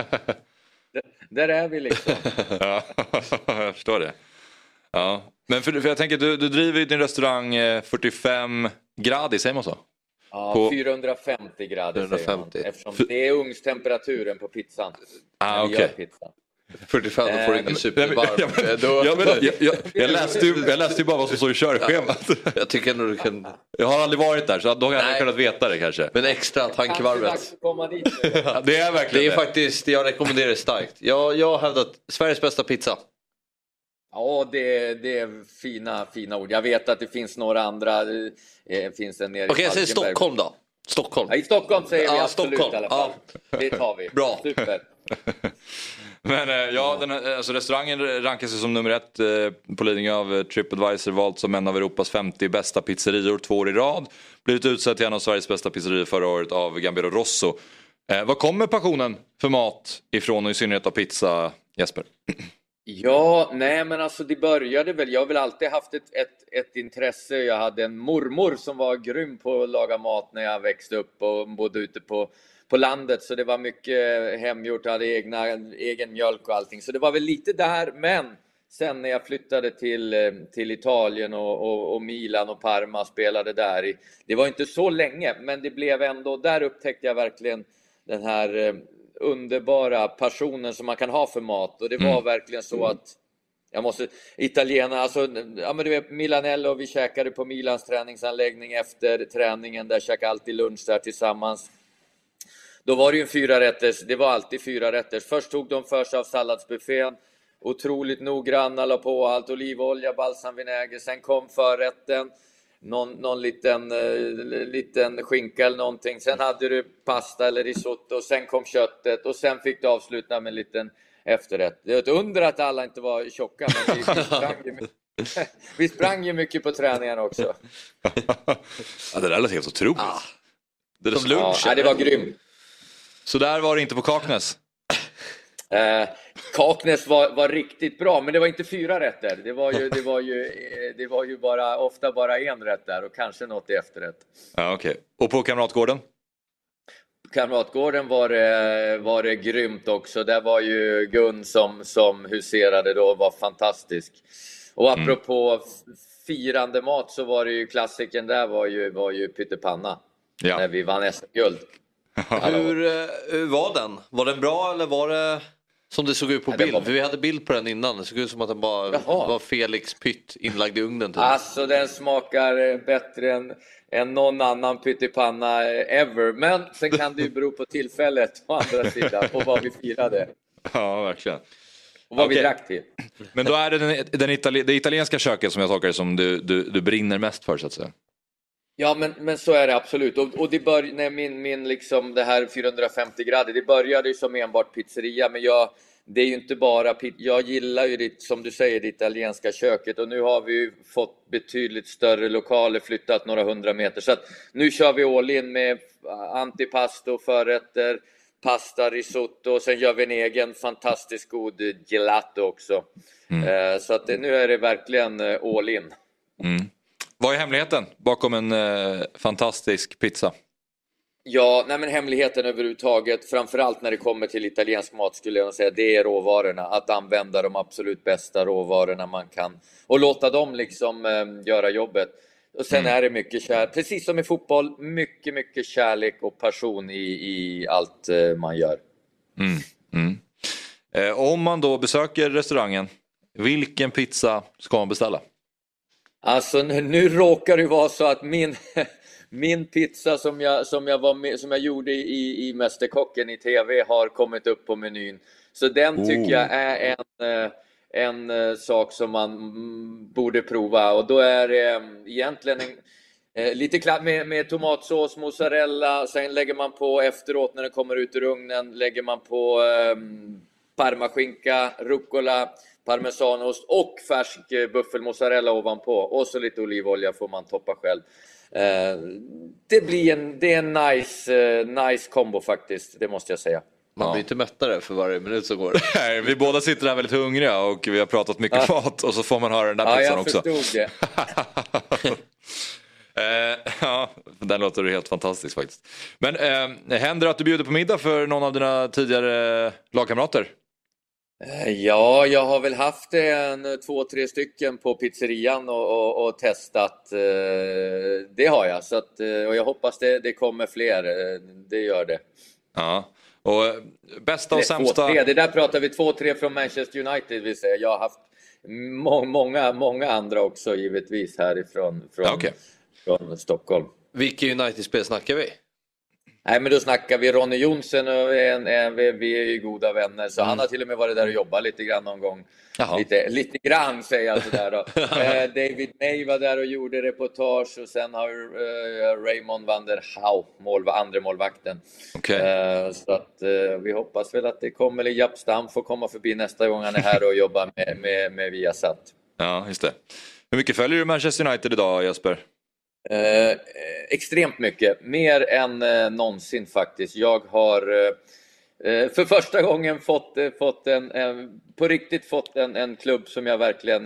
där är vi liksom. Ja, jag förstår det. Ja. Men för jag tänker, du driver ju din restaurang 45 grader, säger man så? Ja, 450 grader 450. Säger man, eftersom det är ugnstemperaturen på pizzan. Okej. 45, då får du ingen supervarm. Jag läste ju bara vad som står i körschemat. Jag tycker ändå du kan... Jag har aldrig varit där, så då hade jag kunnat veta det kanske. Men extra tankevarvet. Det är verkligen det. Är faktiskt, jag rekommenderar det starkt. Jag har hävdat Sveriges bästa pizza. Ja, det är fina ord. Jag vet att det finns några andra. Finns en nere. Okej, jag säger Stockholm då. Stockholm. Ja, i Stockholm säger vi absolut Stockholm. I alla fall. Det tar vi. Bra. Super. Men alltså restaurangen rankas ju som nummer 1 på ledning av TripAdvisor, valt som en av Europas 50 bästa pizzerior 2 år i rad. Blivit utsedd till en av Sveriges bästa pizzerior förra året av Gambero Rosso. Var kommer passionen för mat ifrån, och i synnerhet av pizza, Jesper? Ja, nej men alltså det började väl, jag har väl alltid haft ett intresse. Jag hade en mormor som var grym på att laga mat när jag växte upp och bodde ute på landet, så det var mycket hemgjort, jag hade egen mjölk och allting, så det var väl lite där. Men sen när jag flyttade till Italien och Milan och Parma, spelade där det var inte så länge, men det blev ändå, där upptäckte jag verkligen den här underbara passionen som man kan ha för mat. Och det var verkligen så att alltså, ja men du vet, Milanello, vi käkade på Milans träningsanläggning efter träningen, där käkade alltid lunch där tillsammans. Då var det ju en 4-rätters, det var alltid 4-rätters. Först tog de för sig av salladsbuffén, otroligt noggranna, la på allt, olivolja, balsamvinäger. Sen kom förrätten, någon liten skinka eller någonting. Sen hade du pasta eller risotto, och sen kom köttet, och sen fick du avsluta med en liten efterrätt. Det är ett under att alla inte var tjocka, men vi sprang ju mycket på träningen också. Ja, det där lät helt otroligt. Det som lunch. Ja, det var grymt. Så där var det inte på Kaknäs? Kaknäs var riktigt bra, men det var inte 4 rätter. Det var ju ofta bara en rätt där, och kanske något i efterrätt. Ja, okej. Och på Kamratgården? Kamratgården var det grymt också. Där var ju Gun som huserade då, var fantastisk. Och apropå firande mat, så var det ju klassiken där var ju pyttipanna. Ja. När vi vann SM-guld. Hur var den? Var den bra, eller var det som det såg ut på bild? För vi hade bild på den innan. Det såg ut som att den bara var Felix pytt inlagd i ugnen. Typ. Alltså den smakar bättre än någon annan pyttipanna ever. Men sen kan det ju bero på tillfället på andra sidan, på vad vi firade. Ja, verkligen. Och vad vi drack till. Men då är det det italienska köket som jag tolkar det som du brinner mest för, så att säga. Ja, men så är det absolut. Och det när min liksom det här 450 grader, det började ju som enbart pizzeria, men det är ju inte bara jag gillar ju som du säger, det italienska köket, och nu har vi ju fått betydligt större lokaler, flyttat några 100 meter, så att nu kör vi all in med antipasto, förrätter, pasta, risotto, och sen gör vi en egen fantastiskt god gelato också. Så att nu är det verkligen all in. Vad är hemligheten bakom en fantastisk pizza? Ja, nej, men hemligheten överhuvudtaget, framförallt när det kommer till italiensk mat, skulle jag säga, det är råvarorna. Att använda de absolut bästa råvarorna man kan och låta dem liksom göra jobbet. Och sen är det mycket kärlek, precis som i fotboll, mycket kärlek och passion i allt man gör. Om man då besöker restaurangen, vilken pizza ska man beställa? Alltså nu råkar det vara så att min pizza som jag gjorde i Mästerkocken i TV har kommit upp på menyn. Så den tycker jag är en sak som man borde prova. Och då är det egentligen lite klart med tomatsås, mozzarella. Sen lägger man på efteråt när den kommer ut ur ugnen. Lägger man på parmaskinka, rucola, parmesanost och färsk buffelmozzarella ovanpå. Och så lite olivolja får man toppa själv. Det är en nice kombo faktiskt, det måste jag säga. Man blir inte mättare för varje minut som går. Nej, vi båda sitter här väldigt hungriga och vi har pratat mycket mat, och så får man höra den där pizzan också. Ja, jag förstod det. Ja, den låter helt fantastisk faktiskt. Men händer det att du bjuder på middag för någon av dina tidigare lagkamrater? Ja, jag har väl haft 2-3 stycken på pizzerian och testat. Det har jag, så att, och jag hoppas det kommer fler. Det gör det. Ja. Och bästa och sämsta... 2-3, det där pratar vi 2-3 från Manchester United, vill säga. Jag har haft många andra också, givetvis, härifrån från Stockholm. Vilka United-spel snackar vi? Nej, men då snackar vi Ronny Jonsson, och vi är ju goda vänner, så han har till och med varit där och jobbat lite grann någon gång. Lite grann säger jag sådär då. David May var där och gjorde reportage, och sen har Raymond van der Hau, andra målvakten. Så att vi hoppas väl att det kommer, eller Japp Stam får komma förbi nästa gång han är här och jobbar med Viasat. Ja, just det. Hur mycket följer du Manchester United idag, Jesper? Extremt mycket, mer än någonsin faktiskt. Jag har för första gången fått en klubb som jag verkligen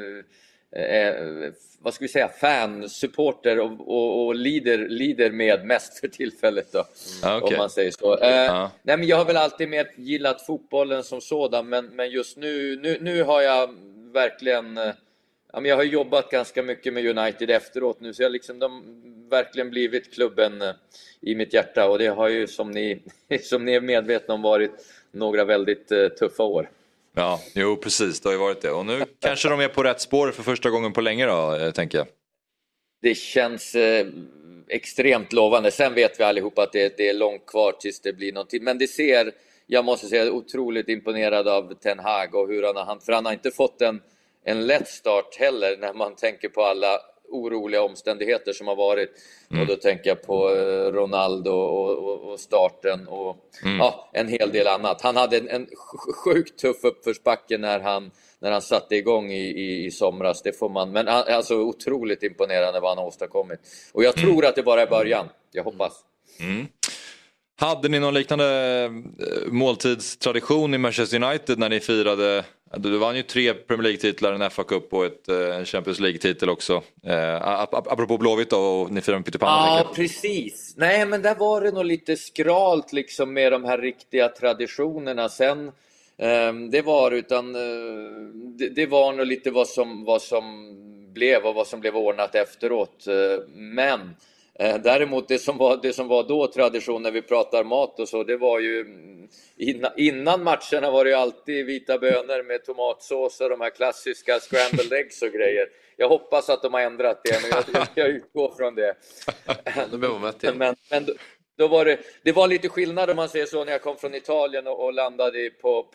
vad ska vi säga, fan, supporter och lider med mest för tillfället då, om man säger så. Nej, men jag har väl alltid mer gillat fotbollen som sådan, men just nu har jag verkligen jag har jobbat ganska mycket med United efteråt nu, så jag liksom, de verkligen blivit klubben i mitt hjärta, och det har ju som ni är medvetna om varit några väldigt tuffa år. Ja, jo precis, det har ju varit det, och nu kanske de är på rätt spår för första gången på länge då, tänker jag. Det känns extremt lovande. Sen vet vi allihopa att det är långt kvar tills det blir någonting, men det ser, jag måste säga, otroligt imponerad av Ten Hag och hur han har inte fått en lätt start heller, när man tänker på alla oroliga omständigheter som har varit. Och då tänker jag på Ronaldo och starten och en hel del annat. Han hade en sjukt tuff uppförsbacke när han satte igång i somras. Det får man, men alltså otroligt imponerande vad han har åstadkommit. Och jag tror att det bara är början. Jag hoppas. Hade ni någon liknande måltidstradition i Manchester United när ni firade? Du vann ju 3 Premier League-titlar, en FA Cup och en Champions League-titel också. Apropå Blåvitt då, och ni firade med Peter Pan. Ja, precis. Nej, men där var det nog lite skralt liksom med de här riktiga traditionerna. Sen det var nog lite vad som blev ordnat efteråt. Men däremot det som var då tradition när vi pratar mat och så, det var ju innan matcherna var det ju alltid vita bönor med tomatsås och de här klassiska scrambled eggs och grejer. Jag hoppas att de har ändrat det, men jag utgår från det. Men då var det var lite skillnad, om man säger så, när jag kom från Italien och landade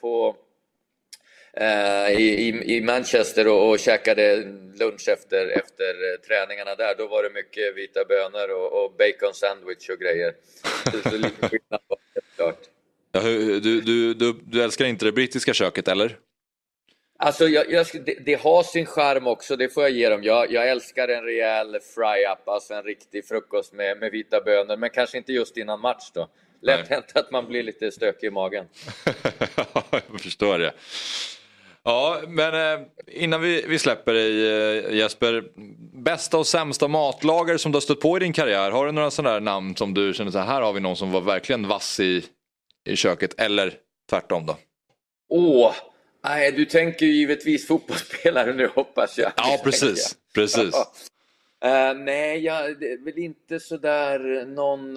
i Manchester och käkade lunch efter träningarna där. Då var det mycket vita bönor och bacon sandwich och grejer. Så lite skillnad var det, klart. Ja, du älskar inte det brittiska köket, eller? Alltså det har sin charm också, det får jag ge dem. Jag älskar en rejäl fry-up, alltså en riktig frukost med vita bönor. Men kanske inte just innan match då. Lätt hänt att man blir lite stökig i magen. Jag förstår det. Ja, men innan vi släpper dig, Jesper. Bästa och sämsta matlagare som du har stött på i din karriär. Har du några sådana där namn som du känner så här har vi någon som var verkligen vass i köket? Eller tvärtom då? Nej, du tänker ju givetvis fotbollsspelare nu, hoppas jag. Ja, precis. Nej, det är väl inte sådär någon...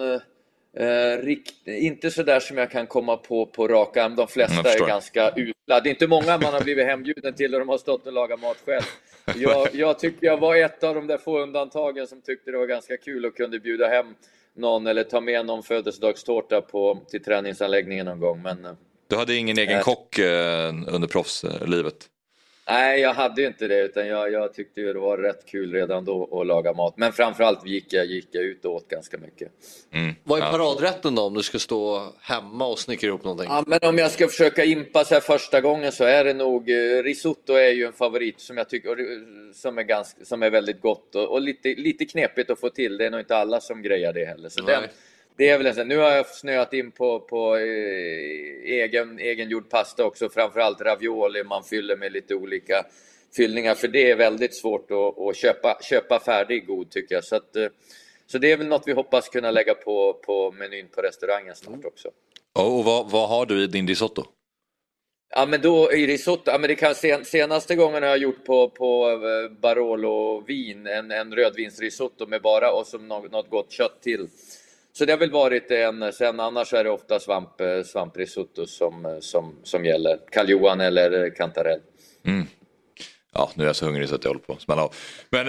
inte sådär som jag kan komma på rak arm. De flesta är ganska usla. Det är inte många man har blivit hembjuden till och de har stått och lagat mat själv. Jag tycker jag var ett av de där få undantagen som tyckte det var ganska kul och kunde bjuda hem någon eller ta med någon födelsedagstårta till träningsanläggningen någon gång. Men du hade ingen egen kock under proffslivet? Nej, jag hade inte det, utan jag tyckte det var rätt kul redan då att laga mat. Men framförallt gick jag ut och åt ganska mycket. Vad är paradrätten då om du ska stå hemma och snickra ihop någonting? Ja, men om jag ska försöka impa så här första gången så är det nog risotto är ju en favorit som jag tycker som är väldigt gott och lite knepigt att få till. Det är nog inte alla som grejar det heller. Så det är väl nu har jag snöat in på egengjord pasta också, framförallt ravioli man fyller med lite olika fyllningar, för det är väldigt svårt att köpa färdig god tycker jag. Så det är väl något vi hoppas kunna lägga på menyn på restaurangen snart också. Och vad har du i din risotto? Ja, men då i risotto, senaste gången har jag gjort på Barolo vin, en rödvinsrisotto med bara och som något gott kött till. Så det har väl varit sen annars är det ofta svamprisotto som gäller. Karl-Johan eller kantarell. Ja, nu är jag så hungrig så att jag håller på att smälla av. Men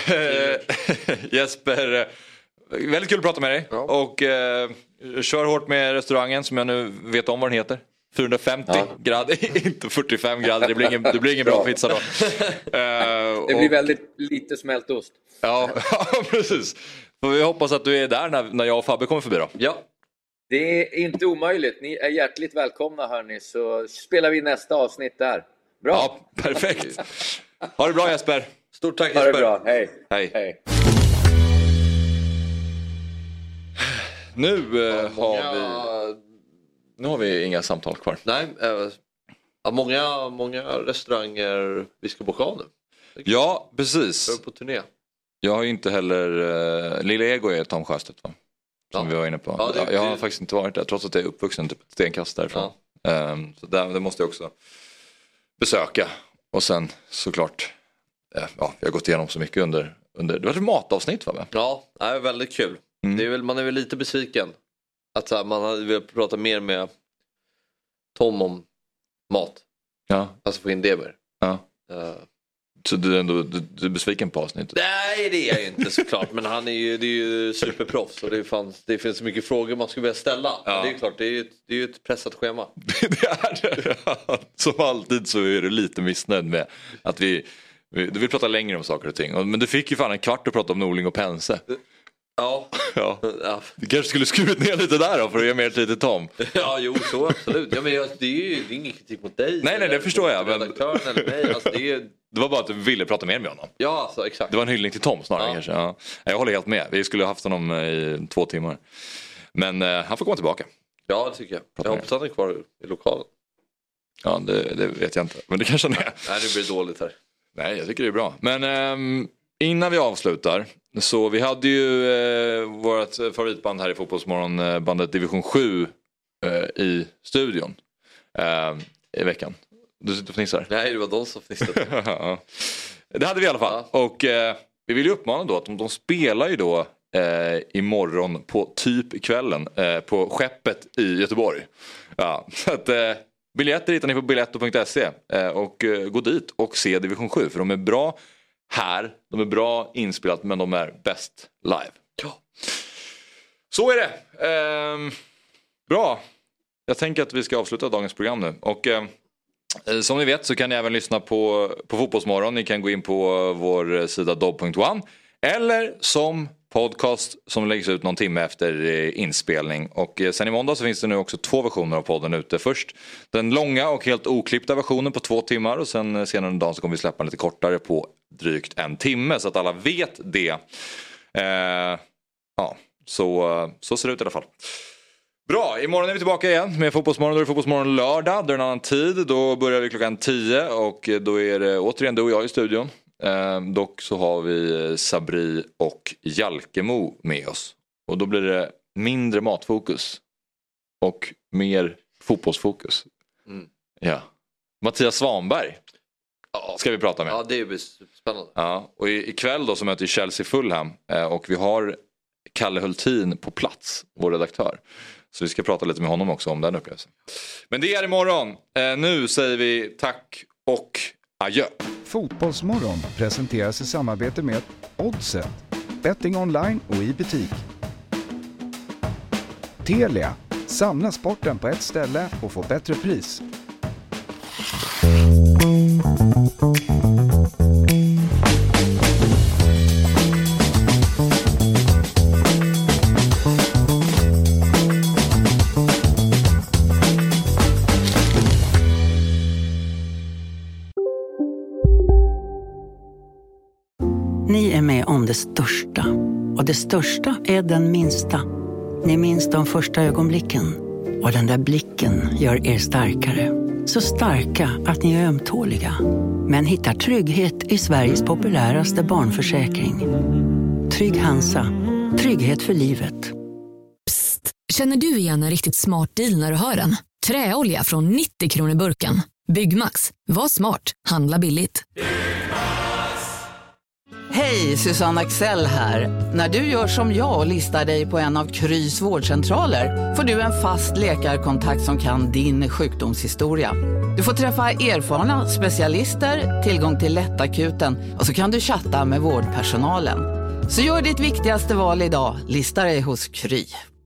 Jesper, väldigt kul att prata med dig. Ja. Och kör hårt med restaurangen som jag nu vet om vad den heter. 450 grader, inte 45 grader. Det blir ingen bra pizza då. Det blir väldigt lite smältost. Ja, precis. Och vi hoppas att du är där när jag och Fabbe kommer förbi då. Ja. Det är inte omöjligt. Ni är hjärtligt välkomna hörni, så spelar vi nästa avsnitt där. Bra. Ja, perfekt. Ha det bra Jesper. Stort tack Jesper. Ha det bra. Hej. Nu har vi inga samtal kvar. Nej, många restauranger vi ska boka av nu. Ja, precis. På turné. Jag har ju inte heller... Lilla Ego är Tom Sjöstedt va? Som vi var inne på. Ja, jag har faktiskt inte varit där trots att jag är uppvuxen typ ett stenkast därifrån. Så det måste jag också besöka. Och sen såklart... vi har gått igenom så mycket under det var ett matavsnitt va? Ja, det är väldigt kul. Det är väl, man är väl lite besviken. Att man hade velat prata mer med Tom om mat. Ja. Alltså få in det mer. Ja. Så du är besviken på avsnittet? Nej, det är jag inte såklart. Men det är ju superproffs. Och det finns så mycket frågor man skulle vilja ställa. Ja. Det är ju klart, det är ju ett pressat schema. Det är det. Som alltid så är du lite missnöjd med att du vill prata längre om saker och ting. Men du fick ju fan en kvart att prata om Norling och Pense. Ja. Du kanske skulle skurit ner lite där då för att ge mer tid till Tom. Ja, jo, så absolut. Ja, men det är ingen kritik mot dig. Nej, det förstår jag. Men... eller mig. Alltså, det var bara att du ville prata mer med honom. Ja, alltså, exakt. Det var en hyllning till Tom snarare kanske. Ja. Jag håller helt med. Vi skulle ha haft honom i 2 timmar. Men han får komma tillbaka. Ja, det tycker jag. Jag hoppas att han är kvar i lokalen. Ja, det vet jag inte. Men det kanske han är. Nej, det blir dåligt här. Nej, jag tycker det är bra. Men innan vi avslutar. Så vi hade ju vårt favoritband här i Fotbollsmorgon, bandet Division 7 i studion i veckan. Du sitter och fnissar? Nej, det var de som fnissade. Det hade vi i alla fall. Ja. Och vi vill ju uppmana då att de spelar ju då imorgon på typ kvällen på Skeppet i Göteborg. Ja, så att biljetter hittar ni på biletto.se och gå dit och se Division 7 för de är bra här, de är bra inspelat men de är bäst live. Ja. Så är det. Bra. Jag tänker att vi ska avsluta dagens program nu och som ni vet så kan ni även lyssna på Fotbollsmorgon. Ni kan gå in på vår sida dobb.one eller som podcast som läggs ut någon timme efter inspelning. Och sen i måndag så finns det nu också 2 versioner av podden ute. Först den långa och helt oklippta versionen på 2 timmar. Och sen senare en dag så kommer vi släppa lite kortare på drygt 1 timme. Så att alla vet det. Så ser det ut i alla fall. Bra, imorgon är vi tillbaka igen med Fotbollsmorgon. Då är det Fotbollsmorgon lördag, då är det en annan tid. Då börjar vi klockan 10 och då är det återigen du och jag i studion. Dock så har vi Sabri och Jalkemo med oss. Och då blir det mindre matfokus och mer fotbollsfokus. Ja. Mattias Svanberg ska vi prata med. Ja, det är ju spännande. Ja, och ikväll då så möter Chelsea Fulham och vi har Kalle Hultin på plats, vår redaktör. Så vi ska prata lite med honom också om den upplevelsen. Men det är imorgon. Nu säger vi tack och adjö. Fotbollsmorgon presenteras i samarbete med Oddset. Betting online och i butik. Telia. Samla sporten på ett ställe och få bättre pris. Ni är med om det största. Och det största är den minsta. Ni minns de första ögonblicken. Och den där blicken gör er starkare. Så starka att ni är ömtåliga. Men hittar trygghet i Sveriges populäraste barnförsäkring. Trygg Hansa. Trygghet för livet. Psst! Känner du igen en riktigt smart deal när du hör den? Träolja från 90 kronor burken. Byggmax. Var smart. Handla billigt. Hej, Susanne Axel här. När du gör som jag och listar dig på en av Krys vårdcentraler får du en fast läkarkontakt som kan din sjukdomshistoria. Du får träffa erfarna specialister, tillgång till lättakuten och så kan du chatta med vårdpersonalen. Så gör ditt viktigaste val idag, lista dig hos Kry.